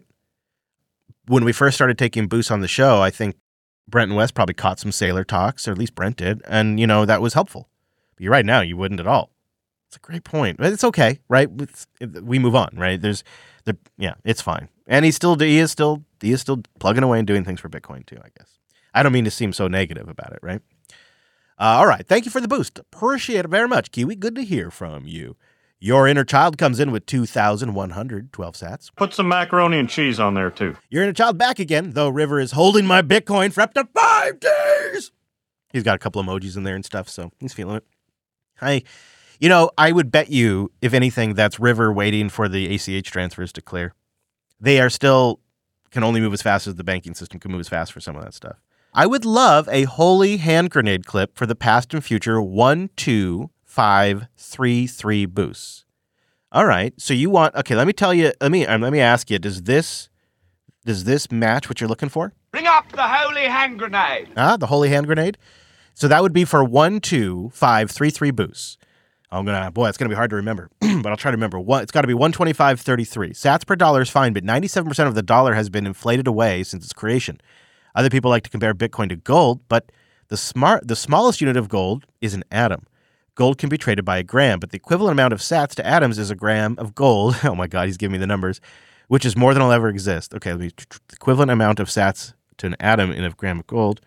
When we first started taking boosts on the show, I think Brent and West probably caught some Saylor talks, or at least Brent did, and, you know, that was helpful. But you're right, now you wouldn't at all. It's a great point. But it's okay, right? It's, it, we move on, right? There's, the yeah, it's fine. And he's still, he is still, he is still plugging away and doing things for Bitcoin too, I guess. I don't mean to seem so negative about it, right? Uh, all right, thank you for the boost. Appreciate it very much, Kiwi. Good to hear from you. Your inner child comes in with two thousand one hundred twelve sats. Put some macaroni and cheese on there, too. Your inner child back again, though River is holding my Bitcoin for up to five days. He's got a couple emojis in there and stuff, so he's feeling it. Hi. You know, I would bet you, if anything, that's River waiting for the A C H transfers to clear. They are still, can only move as fast as the banking system can move as fast for some of that stuff. I would love a holy hand grenade clip for the past and future one, two, five, three, three boosts. All right. So you want, okay, let me tell you, let me, um, let me ask you, does this, does this match what you're looking for? Bring up the holy hand grenade. Ah, the holy hand grenade. So that would be for one, two, five, three, three boosts. I'm gonna, boy, it's gonna be hard to remember, but I'll try to remember. One, it's got to be one twenty-five thirty-three. Sats per dollar is fine, but ninety-seven percent of the dollar has been inflated away since its creation. Other people like to compare Bitcoin to gold, but the smart, the smallest unit of gold is an atom. Gold can be traded by a gram, but the equivalent amount of sats to atoms is a gram of gold. Oh my God, he's giving me the numbers, which is more than will ever exist. Okay, let me, the equivalent amount of sats to an atom in a gram of gold.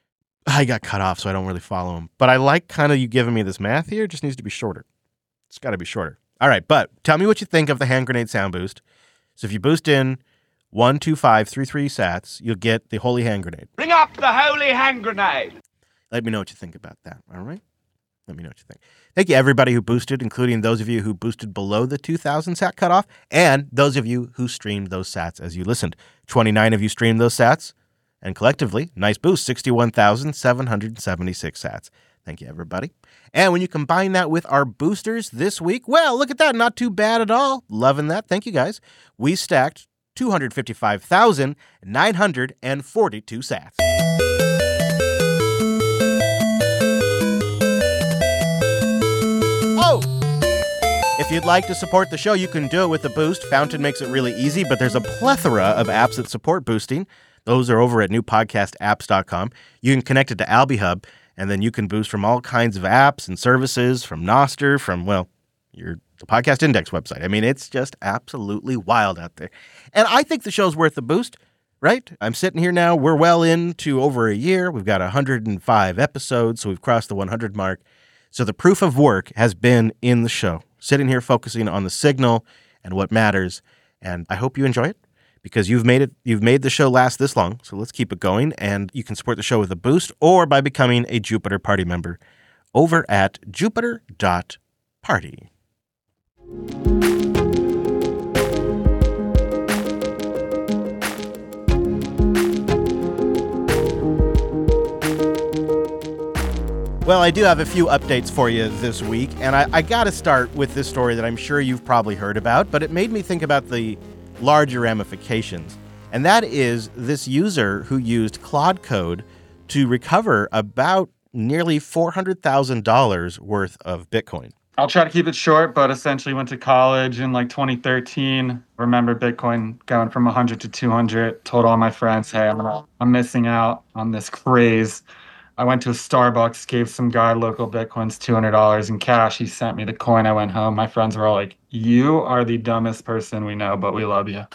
I got cut off, so I don't really follow him. But I like kind of you giving me this math here. It just needs to be shorter. It's got to be shorter. All right, but tell me what you think of the hand grenade sound boost. So if you boost in one, two, five, three, three sats, you'll get the holy hand grenade. Bring up the holy hand grenade. Let me know what you think about that. All right? Let me know what you think. Thank you, everybody who boosted, including those of you who boosted below the two thousand sat cutoff, and those of you who streamed those sats as you listened. twenty-nine of you streamed those sats. And collectively, nice boost, sixty-one thousand seven hundred seventy-six sats. Thank you, everybody. And when you combine that with our boosters this week, well, look at that. Not too bad at all. Loving that. Thank you, guys. We stacked two hundred fifty-five thousand nine hundred forty-two sats. Oh! If you'd like to support the show, you can do it with the boost. Fountain makes it really easy, but there's a plethora of apps that support boosting. Those are over at new podcast apps dot com. You can connect it to AlbiHub, and then you can boost from all kinds of apps and services, from Nostr, from, well, your the Podcast Index website. I mean, it's just absolutely wild out there. And I think the show's worth the boost, right? I'm sitting here now. We're well into over a year. We've got one hundred five episodes, so we've crossed the one hundred mark. So the proof of work has been in the show, sitting here focusing on the signal and what matters. And I hope you enjoy it, because you've made it, you've made the show last this long. So let's keep it going. And you can support the show with a boost or by becoming a Jupiter Party member over at jupiter dot party. Well, I do have a few updates for you this week, and I, I got to start with this story that I'm sure you've probably heard about, but it made me think about the larger ramifications. And that is this user who used Claude Code to recover about nearly four hundred thousand dollars worth of Bitcoin. I'll try to keep it short, but essentially went to college in like twenty thirteen. Remember Bitcoin going from one hundred to two hundred. Told all my friends, hey, I'm, gonna, I'm missing out on this craze. I went to a Starbucks, gave some guy local Bitcoins two hundred dollars in cash. He sent me the coin. I went home. My friends were all like, you are the dumbest person we know, but we love you.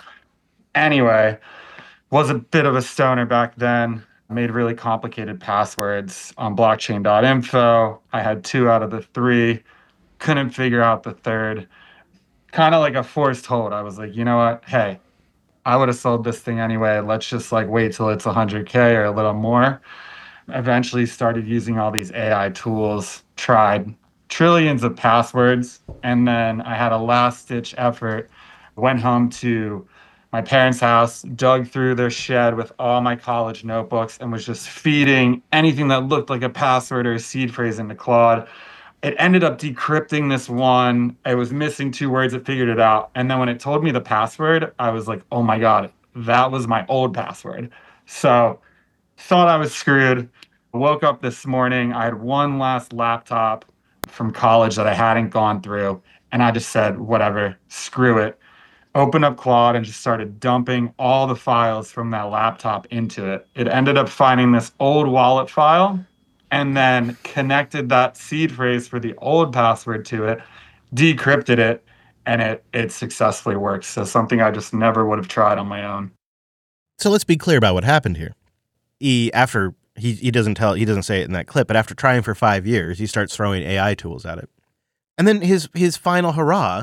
Anyway, was a bit of a stoner back then. Made really complicated passwords on blockchain dot info. I had two out of the three. Couldn't figure out the third. Kind of like a forced hold. I was like, you know what? Hey, I would have sold this thing anyway. Let's just like wait till it's one hundred K or a little more. Eventually started using all these A I tools, tried trillions of passwords, and then I had a last-ditch effort. Went home to my parents' house, dug through their shed with all my college notebooks, and was just feeding anything that looked like a password or a seed phrase into Claude. It ended up decrypting this one. I was missing two words. It figured it out. And then when it told me the password, I was like, oh my God, that was my old password. So thought I was screwed. Woke up this morning. I had one last laptop from college that I hadn't gone through. And I just said, whatever, screw it. Opened up Claude and just started dumping all the files from that laptop into it. It ended up finding this old wallet file and then connected that seed phrase for the old password to it, decrypted it, and it it successfully works. So something I just never would have tried on my own. So let's be clear about what happened here. He, after he he doesn't tell he doesn't say it in that clip, but after trying for five years, he starts throwing A I tools at it. And then his his final hurrah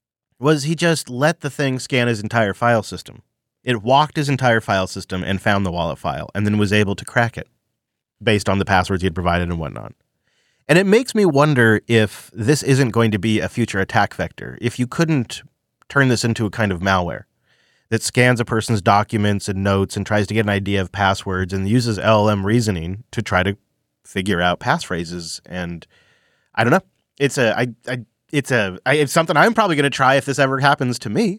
was he just let the thing scan his entire file system. It walked his entire file system and found the wallet file, and then was able to crack it based on the passwords he had provided and whatnot. And it makes me wonder if this isn't going to be a future attack vector. If you couldn't turn this into a kind of malware that scans a person's documents and notes and tries to get an idea of passwords and uses L L M reasoning to try to figure out passphrases. And I don't know. It's a, I, I, it's a, I, it's something I'm probably going to try if this ever happens to me,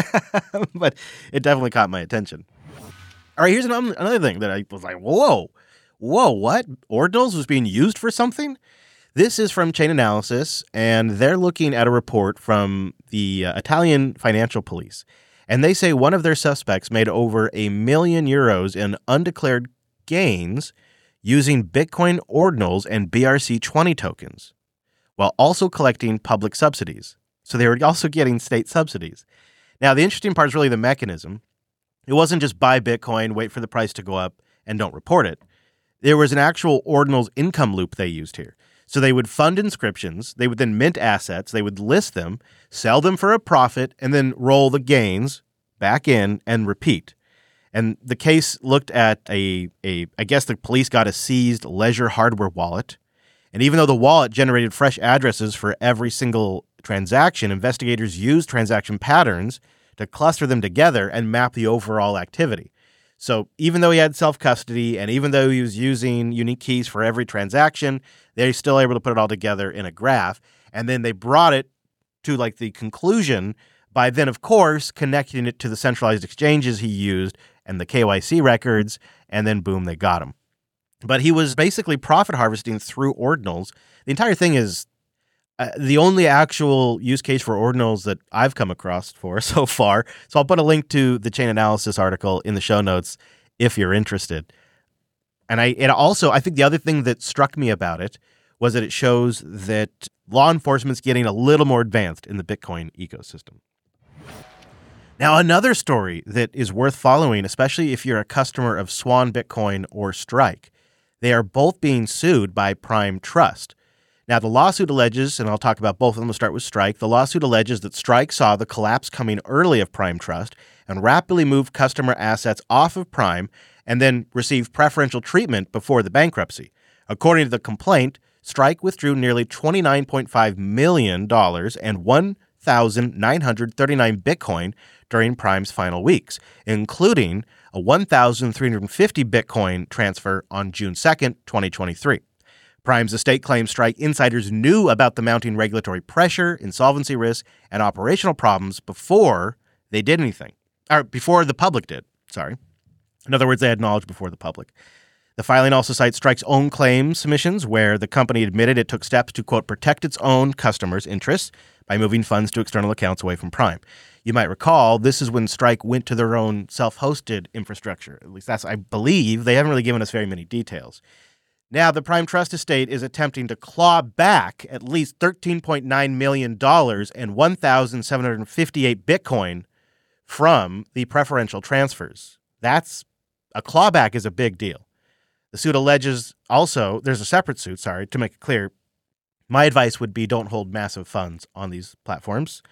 but it definitely caught my attention. All right, here's another, another thing that I was like, whoa, whoa, what? Ordinals was being used for something? This is from Chainalysis, and they're looking at a report from the uh, Italian financial police. And they say one of their suspects made over a million euros in undeclared gains using Bitcoin ordinals and B R C twenty tokens, while also collecting public subsidies. So they were also getting state subsidies. Now, the interesting part is really the mechanism. It wasn't just buy Bitcoin, wait for the price to go up, and don't report it. There was an actual ordinals income loop they used here. So they would fund inscriptions, they would then mint assets, they would list them, sell them for a profit, and then roll the gains back in and repeat. And the case looked at a, a I guess the police got a seized Ledger hardware wallet. And even though the wallet generated fresh addresses for every single transaction, investigators used transaction patterns to cluster them together and map the overall activity. So even though he had self-custody and even though he was using unique keys for every transaction, they're still able to put it all together in a graph. And then they brought it to like the conclusion by then, of course, connecting it to the centralized exchanges he used and the K Y C records, and then boom, they got him. But he was basically profit harvesting through ordinals. The entire thing is uh, the only actual use case for ordinals that I've come across for so far. So I'll put a link to the Chainalysis article in the show notes if you're interested. And I it also, I think the other thing that struck me about it was that it shows that law enforcement's getting a little more advanced in the Bitcoin ecosystem. Now, another story that is worth following, especially if you're a customer of Swan Bitcoin or Strike. They are both being sued by Prime Trust. Now, the lawsuit alleges, and I'll talk about both of them, we'll start with Strike. The lawsuit alleges that Strike saw the collapse coming early of Prime Trust and rapidly moved customer assets off of Prime and then received preferential treatment before the bankruptcy. According to the complaint, Strike withdrew nearly twenty-nine point five million dollars and one thousand nine hundred thirty-nine Bitcoin during Prime's final weeks, including a one thousand three hundred fifty Bitcoin transfer on June second, twenty twenty-three. Prime's estate claims Strike insiders knew about the mounting regulatory pressure, insolvency risk, and operational problems before they did anything. Or before the public did, sorry. In other words, they had knowledge before the public. The filing also cites Strike's own claim submissions, where the company admitted it took steps to, quote, protect its own customers' interests by moving funds to external accounts away from Prime. You might recall, this is when Strike went to their own self-hosted infrastructure. At least that's, I believe. They haven't really given us very many details. Now, the Prime Trust estate is attempting to claw back at least thirteen point nine million dollars and one thousand seven hundred fifty-eight Bitcoin from the preferential transfers. That's a clawback is a big deal. The suit alleges also, there's a separate suit, sorry, to make it clear. My advice would be don't hold massive funds on these platforms.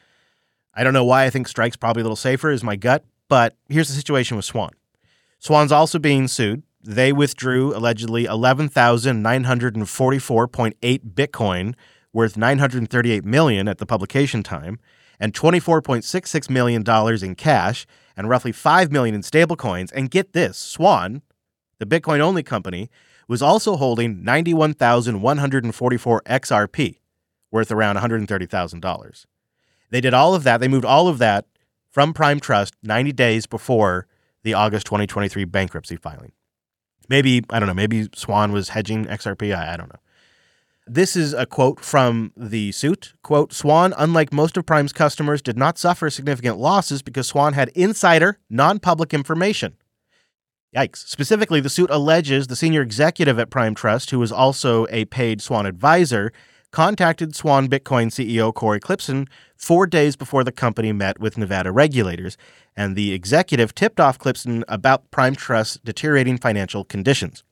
I don't know why I think Strike's probably a little safer is my gut, but here's the situation with Swan. Swan's also being sued. They withdrew allegedly eleven thousand nine hundred forty-four point eight Bitcoin worth nine hundred thirty-eight million dollars at the publication time and twenty-four point six six million dollars in cash and roughly five million dollars in stablecoins. And get this, Swan, the Bitcoin-only company, was also holding ninety-one thousand one hundred forty-four X R P worth around one hundred thirty thousand dollars. They did all of that. They moved all of that from Prime Trust ninety days before the August twenty twenty-three bankruptcy filing. Maybe, I don't know, maybe Swan was hedging X R P. I, I don't know. This is a quote from the suit. Quote, Swan, unlike most of Prime's customers, did not suffer significant losses because Swan had insider, non-public information. Yikes. Specifically, the suit alleges the senior executive at Prime Trust, who was also a paid Swan advisor, contacted Swan Bitcoin C E O Corey Clipson four days before the company met with Nevada regulators, and the executive tipped off Clipson about Prime Trust's deteriorating financial conditions.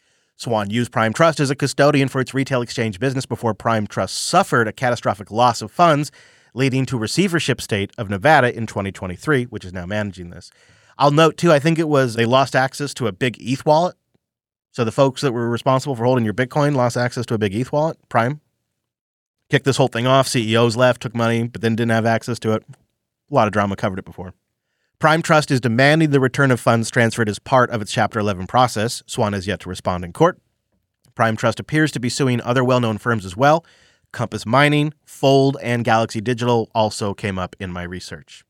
Swan used Prime Trust as a custodian for its retail exchange business before Prime Trust suffered a catastrophic loss of funds, leading to receivership state of Nevada in twenty twenty-three, which is now managing this. I'll note, too, I think it was they lost access to a big E T H wallet. So the folks that were responsible for holding your Bitcoin lost access to a big E T H wallet, Prime. Kicked this whole thing off. C E Os left, took money, but then didn't have access to it. A lot of drama, covered it before. Prime Trust is demanding the return of funds transferred as part of its Chapter eleven process. Swan has yet to respond in court. Prime Trust appears to be suing other well-known firms as well. Compass Mining, Fold, and Galaxy Digital also came up in my research.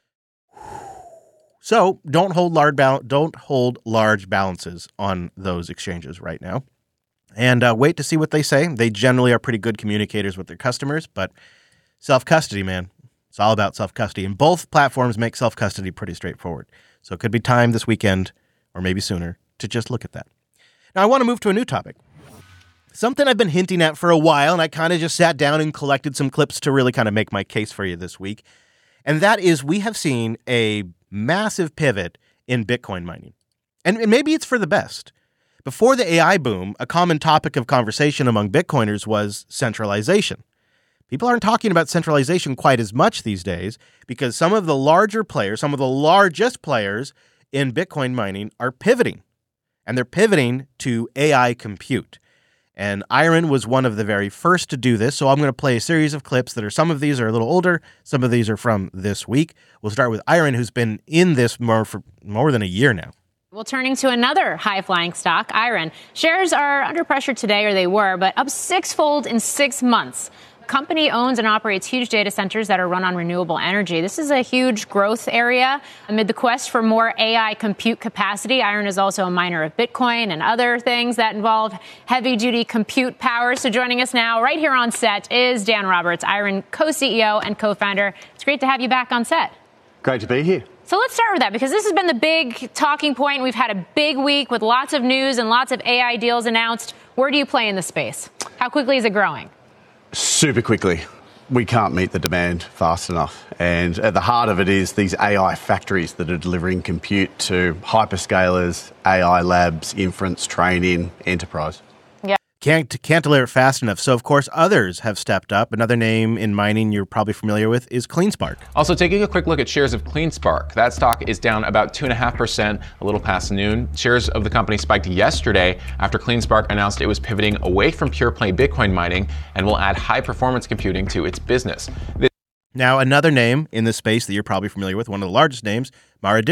So don't hold large bal- don't hold large balances on those exchanges right now. And uh, wait to see what they say. They generally are pretty good communicators with their customers, but self-custody, man. It's all about self-custody. And both platforms make self-custody pretty straightforward. So it could be time this weekend, or maybe sooner, to just look at that. Now, I want to move to a new topic. Something I've been hinting at for a while, and I kind of just sat down and collected some clips to really kind of make my case for you this week. And that is we have seen a massive pivot in Bitcoin mining. And, and maybe it's for the best. Before the A I boom, a common topic of conversation among Bitcoiners was centralization. People aren't talking about centralization quite as much these days because some of the larger players, some of the largest players in Bitcoin mining are pivoting. And they're pivoting to A I compute. And Iron was one of the very first to do this. So I'm going to play a series of clips that are, some of these are a little older. Some of these are from this week. We'll start with Iron, who's been in this more for more than a year now. Well, turning to another high-flying stock, Iron. Shares are under pressure today, or they were, but up six-fold in six months. Company owns and operates huge data centers that are run on renewable energy. This is a huge growth area. Amid the quest for more A I compute capacity, Iron is also a miner of Bitcoin and other things that involve heavy-duty compute power. So joining us now, right here on set, is Dan Roberts, Iron co-C E O and co-founder. It's great to have you back on set. Great to be here. So let's start with that, because this has been the big talking point. We've had a big week with lots of news and lots of A I deals announced. Where do you play in the space? How quickly is it growing? Super quickly. We can't meet the demand fast enough. And at the heart of it is these A I factories that are delivering compute to hyperscalers, A I labs, inference, training, enterprise. Yeah. Can't, can't deliver it fast enough. So, of course, others have stepped up. Another name in mining you're probably familiar with is CleanSpark. Also, taking a quick look at shares of CleanSpark. That stock is down about two point five percent a little past noon. Shares of the company spiked yesterday after CleanSpark announced it was pivoting away from pure play Bitcoin mining and will add high-performance computing to its business. This- now, another name in this space that you're probably familiar with, one of the largest names, Mara Digital.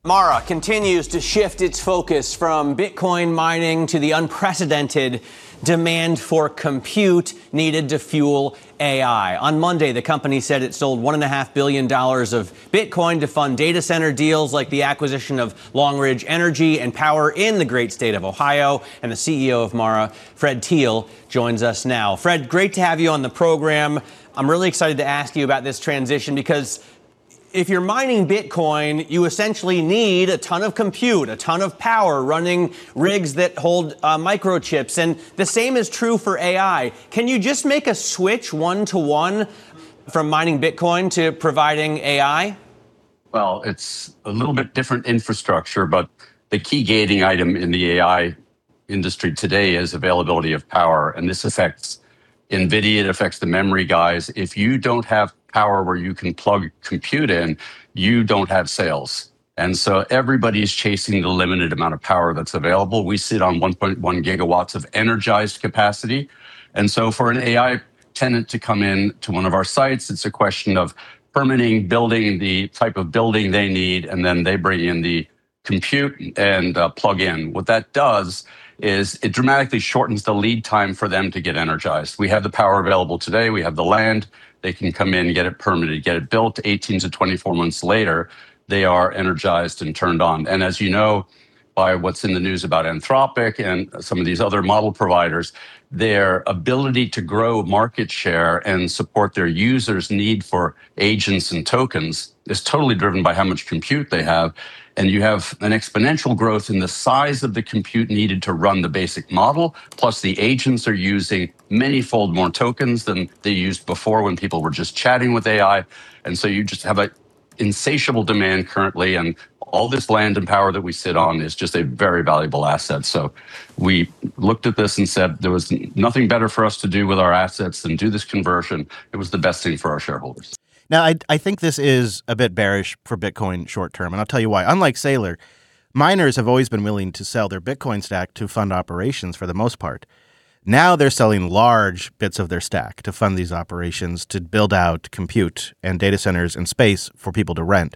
Mara continues to shift its focus from Bitcoin mining to the unprecedented demand for compute needed to fuel A I. On Monday, the company said it sold one point five billion dollars of Bitcoin to fund data center deals like the acquisition of Long Ridge Energy and Power in the great state of Ohio. And the C E O of Mara, Fred Thiel, joins us now. Fred, great to have you on the program. I'm really excited to ask you about this transition because if you're mining Bitcoin, you essentially need a ton of compute, a ton of power running rigs that hold uh, microchips. And the same is true for A I. Can you just make a switch one to one from mining Bitcoin to providing A I? Well, it's a little bit different infrastructure, but the key gating item in the A I industry today is availability of power. And this affects NVIDIA, it affects the memory guys. If you don't have power where you can plug compute in, you don't have sales. And so everybody's chasing the limited amount of power that's available. We sit on one point one gigawatts of energized capacity. And so for an A I tenant to come in to one of our sites, it's a question of permitting, building the type of building they need, and then they bring in the compute and uh, plug in. What that does is it dramatically shortens the lead time for them to get energized. We have the power available today. We have the land. They can come in, get it permitted, get it built. eighteen to twenty-four months later, they are energized and turned on. And as you know, by what's in the news about Anthropic and some of these other model providers, their ability to grow market share and support their users' need for agents and tokens is totally driven by how much compute they have. And you have an exponential growth in the size of the compute needed to run the basic model, plus the agents are using many-fold more tokens than they used before when people were just chatting with A I. And so you just have an insatiable demand currently, and all this land and power that we sit on is just a very valuable asset. So we looked at this and said there was nothing better for us to do with our assets than do this conversion. It was the best thing for our shareholders. Now, I, I think this is a bit bearish for Bitcoin short term, and I'll tell you why. Unlike Saylor, miners have always been willing to sell their Bitcoin stack to fund operations for the most part. Now they're selling large bits of their stack to fund these operations, to build out compute and data centers and space for people to rent.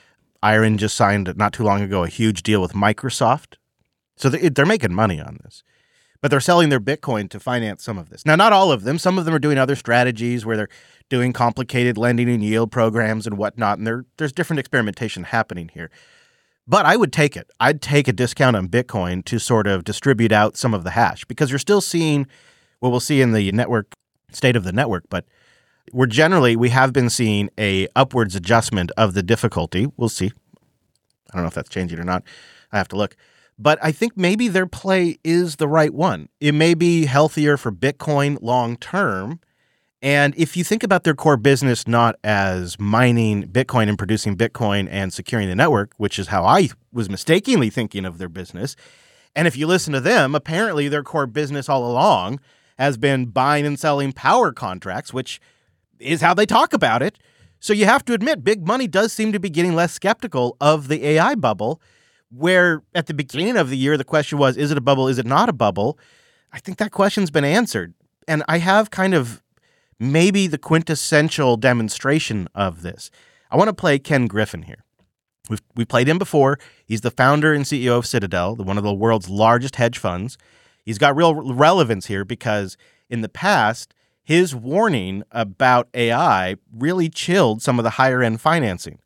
Iron just signed not too long ago a huge deal with Microsoft. So they're making money on this. But they're selling their Bitcoin to finance some of this. Now, not all of them. Some of them are doing other strategies where they're doing complicated lending and yield programs and whatnot. And there, there's different experimentation happening here. But I would take it. I'd take a discount on Bitcoin to sort of distribute out some of the hash because you're still seeing what we'll see in the network state of the network. But we're generally, we have been seeing a upwards adjustment of the difficulty. We'll see. I don't know if that's changing or not. I have to look. But I think maybe their play is the right one. It may be healthier for Bitcoin long term. And if you think about their core business not as mining Bitcoin and producing Bitcoin and securing the network, which is how I was mistakenly thinking of their business, and if you listen to them, apparently their core business all along has been buying and selling power contracts, which is how they talk about it. So you have to admit, big money does seem to be getting less skeptical of the A I bubble, where at the beginning of the year, the question was, is it a bubble? Is it not a bubble? I think that question's been answered. And I have kind of maybe the quintessential demonstration of this. I want to play Ken Griffin here. We've we played him before. He's the founder and C E O of Citadel, one of the world's largest hedge funds. He's got real relevance here because in the past, his warning about A I really chilled some of the higher-end financing.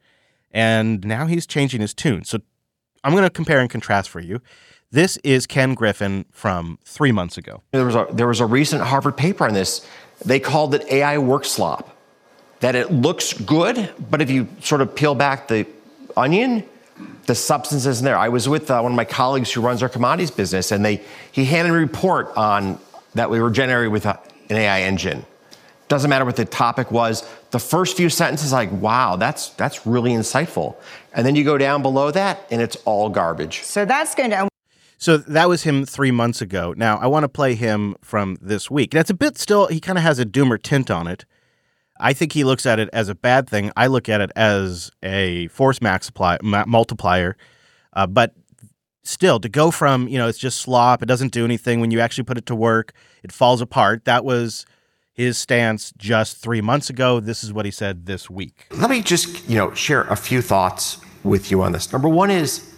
And now he's changing his tune. So I'm going to compare and contrast for you. This is Ken Griffin from three months ago. There was a, there was a recent Harvard paper on this. They called it A I work slop, that it looks good, but if you sort of peel back the onion, the substance isn't there. I was with uh, one of my colleagues who runs our commodities business, and they he handed me a report on that we were generating with a, an A I engine. Doesn't matter what the topic was. The first few sentences, like, wow, that's that's really insightful. And then you go down below that, and it's all garbage. So that's going to... So that was him three months ago. Now, I want to play him from this week. That's a bit still, he kind of has a doomer tint on it. I think he looks at it as a bad thing. I look at it as a force multiplier. multiplier. Uh, but still, to go from, you know, it's just slop, it doesn't do anything. When you actually put it to work, it falls apart. That was his stance just three months ago. This is what he said this week. Let me just, you know, share a few thoughts with you on this. Number one is,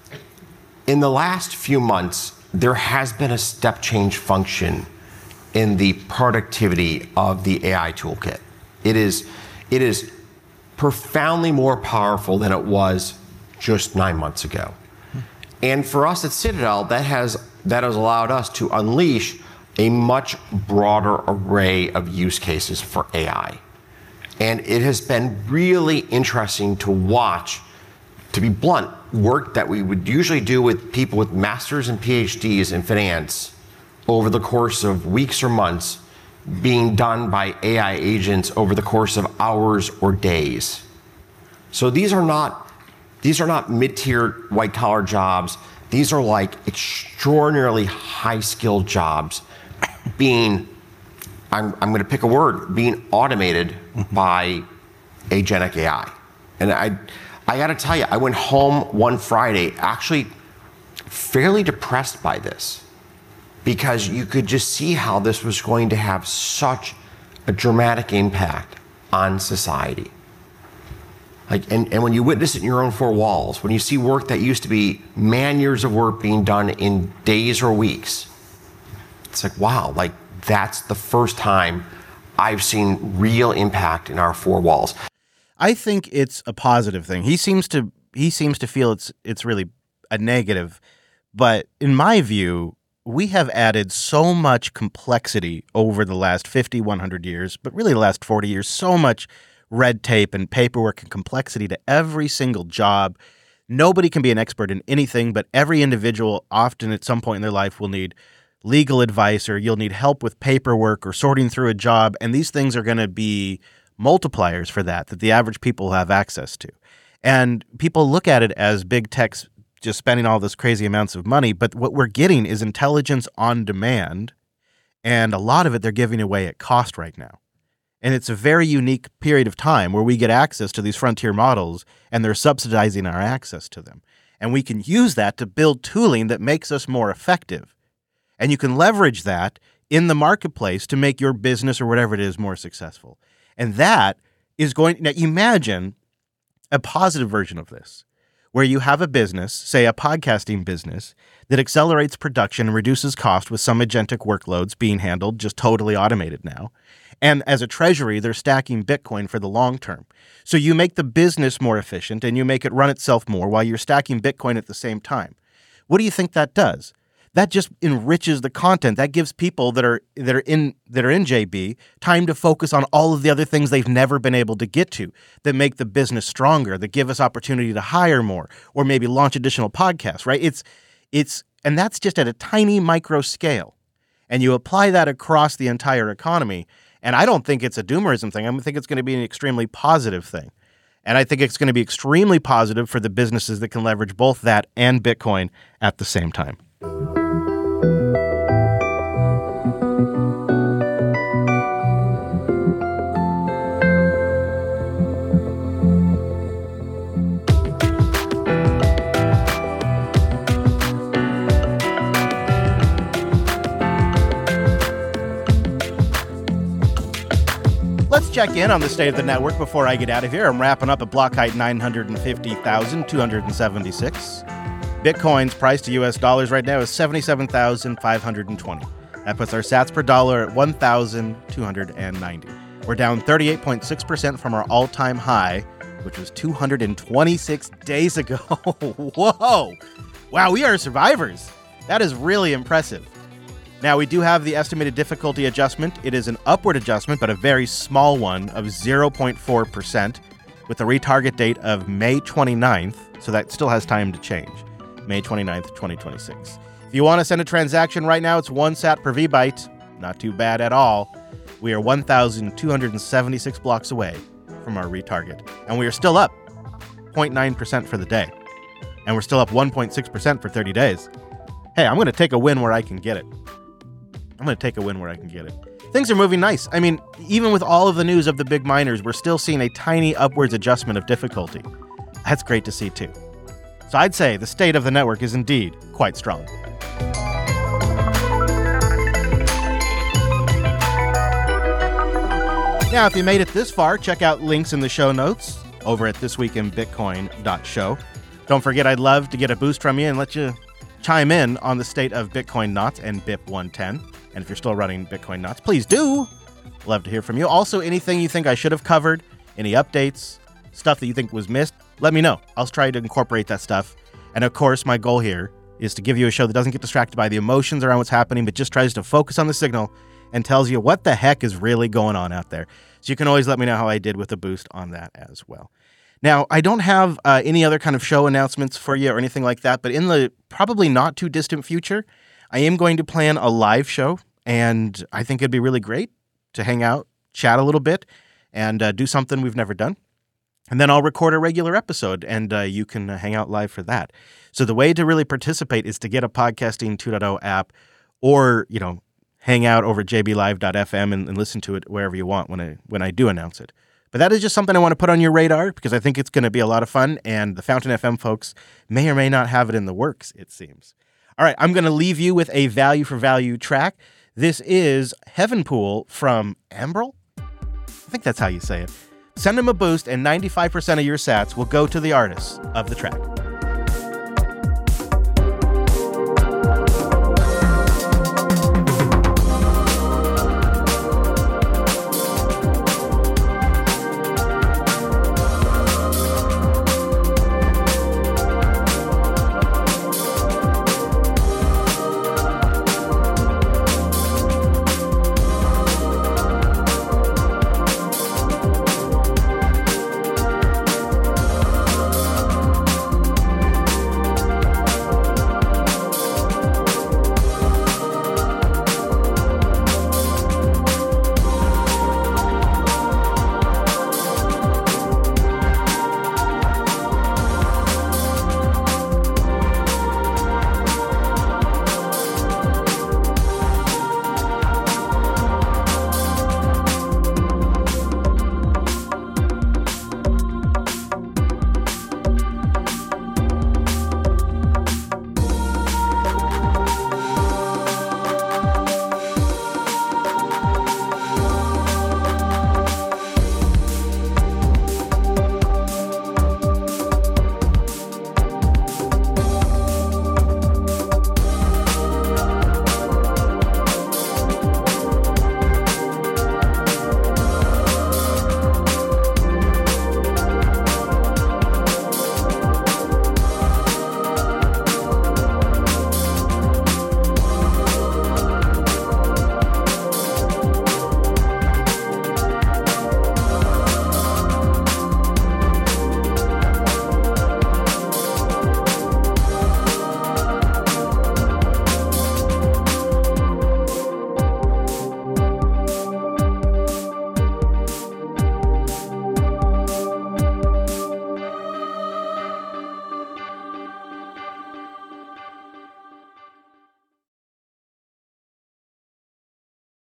in the last few months, there has been a step change function in the productivity of the A I toolkit. It is, it is profoundly more powerful than it was just nine months ago. And for us at Citadel, that has, that has allowed us to unleash a much broader array of use cases for A I. And it has been really interesting to watch, to be blunt, work that we would usually do with people with masters and P H Ds in finance over the course of weeks or months being done by A I agents over the course of hours or days. So these are not these are not mid-tier white-collar jobs. These are like extraordinarily high-skilled jobs being, I'm, I'm going to pick a word, being automated by agentic A I. And I I got to tell you, I went home one Friday actually fairly depressed by this, because you could just see how this was going to have such a dramatic impact on society. Like, and, and when you witness it in your own four walls, when you see work that used to be man years of work being done in days or weeks, it's like, wow, like that's the first time I've seen real impact in our four walls. I think it's a positive thing. He seems to he seems to feel it's it's really a negative, but in my view, we have added so much complexity over the last fifty, one hundred years, but really the last forty years, so much red tape and paperwork and complexity to every single job. Nobody can be an expert in anything, but every individual often at some point in their life will need legal advice, or you'll need help with paperwork or sorting through a job, and these things are going to be multipliers for that, that the average people have access to. And people look at it as big tech's just spending all this crazy amounts of money, but what we're getting is intelligence on demand, and a lot of it they're giving away at cost right now. And it's a very unique period of time where we get access to these frontier models, and they're subsidizing our access to them. And we can use that to build tooling that makes us more effective. And you can leverage that in the marketplace to make your business or whatever it is more successful. And that is going, now imagine a positive version of this, where you have a business, say a podcasting business, that accelerates production and reduces cost with some agentic workloads being handled just totally automated now. And as a treasury, they're stacking Bitcoin for the long term. So you make the business more efficient and you make it run itself more while you're stacking Bitcoin at the same time. What do you think that does? That just enriches the content. That gives people that are that are in that are in J B time to focus on all of the other things they've never been able to get to, that make the business stronger, that give us opportunity to hire more, or maybe launch additional podcasts, right? It's it's and that's just at a tiny micro scale. And you apply that across the entire economy. And I don't think it's a doomerism thing. I think it's going to be an extremely positive thing. And I think it's going to be extremely positive for the businesses that can leverage both that and Bitcoin at the same time. Let's check in on the state of the network before I get out of here. I'm wrapping up at block height nine hundred fifty thousand two hundred seventy-six. Bitcoin's price to U S dollars right now is seventy-seven thousand five hundred twenty. That puts our sats per dollar at one thousand two hundred ninety. We're down thirty-eight point six percent from our all-time high, which was two hundred twenty-six days ago. Whoa! Wow, we are survivors. That is really impressive. Now, we do have the estimated difficulty adjustment. It is an upward adjustment, but a very small one of zero point four percent with a retarget date of May twenty-ninth, so that still has time to change. May twenty-ninth, twenty twenty-six. If you want to send a transaction right now, it's one sat per V-byte. Not too bad at all. We are one thousand two hundred seventy-six blocks away from our retarget, and we are still up zero point nine percent for the day, and we're still up one point six percent for thirty days. Hey, I'm going to take a win where I can get it. I'm going to take a win where I can get it. Things are moving nice. I mean, even with all of the news of the big miners, we're still seeing a tiny upwards adjustment of difficulty. That's great to see, too. So I'd say the state of the network is indeed quite strong. Now, if you made it this far, check out links in the show notes. over at this week in bitcoin dot show. Don't forget, I'd love to get a boost from you and let you chime in on the state of Bitcoin Knots and B I P one ten. And if you're still running Bitcoin Knots, please do. Love to hear from you. Also, anything you think I should have covered, any updates, stuff that you think was missed, let me know. I'll try to incorporate that stuff. And of course, my goal here is to give you a show that doesn't get distracted by the emotions around what's happening, but just tries to focus on the signal and tells you what the heck is really going on out there. So you can always let me know how I did with a boost on that as well. Now, I don't have uh, any other kind of show announcements for you or anything like that, but in the probably not too distant future, I am going to plan a live show, and I think it'd be really great to hang out, chat a little bit, and uh, do something we've never done. And then I'll record a regular episode, and uh, you can uh, hang out live for that. So the way to really participate is to get a Podcasting two point oh app, or, you know, hang out over j b live dot f m and, and listen to it wherever you want when I when I do announce it. But that is just something I want to put on your radar because I think it's going to be a lot of fun, and the Fountain F M folks may or may not have it in the works, it seems. All right, I'm going to leave you with a value for value track. This is Heavenpool from Ambrel. I think that's how you say it. Send them a boost, and ninety-five percent of your sats will go to the artists of the track.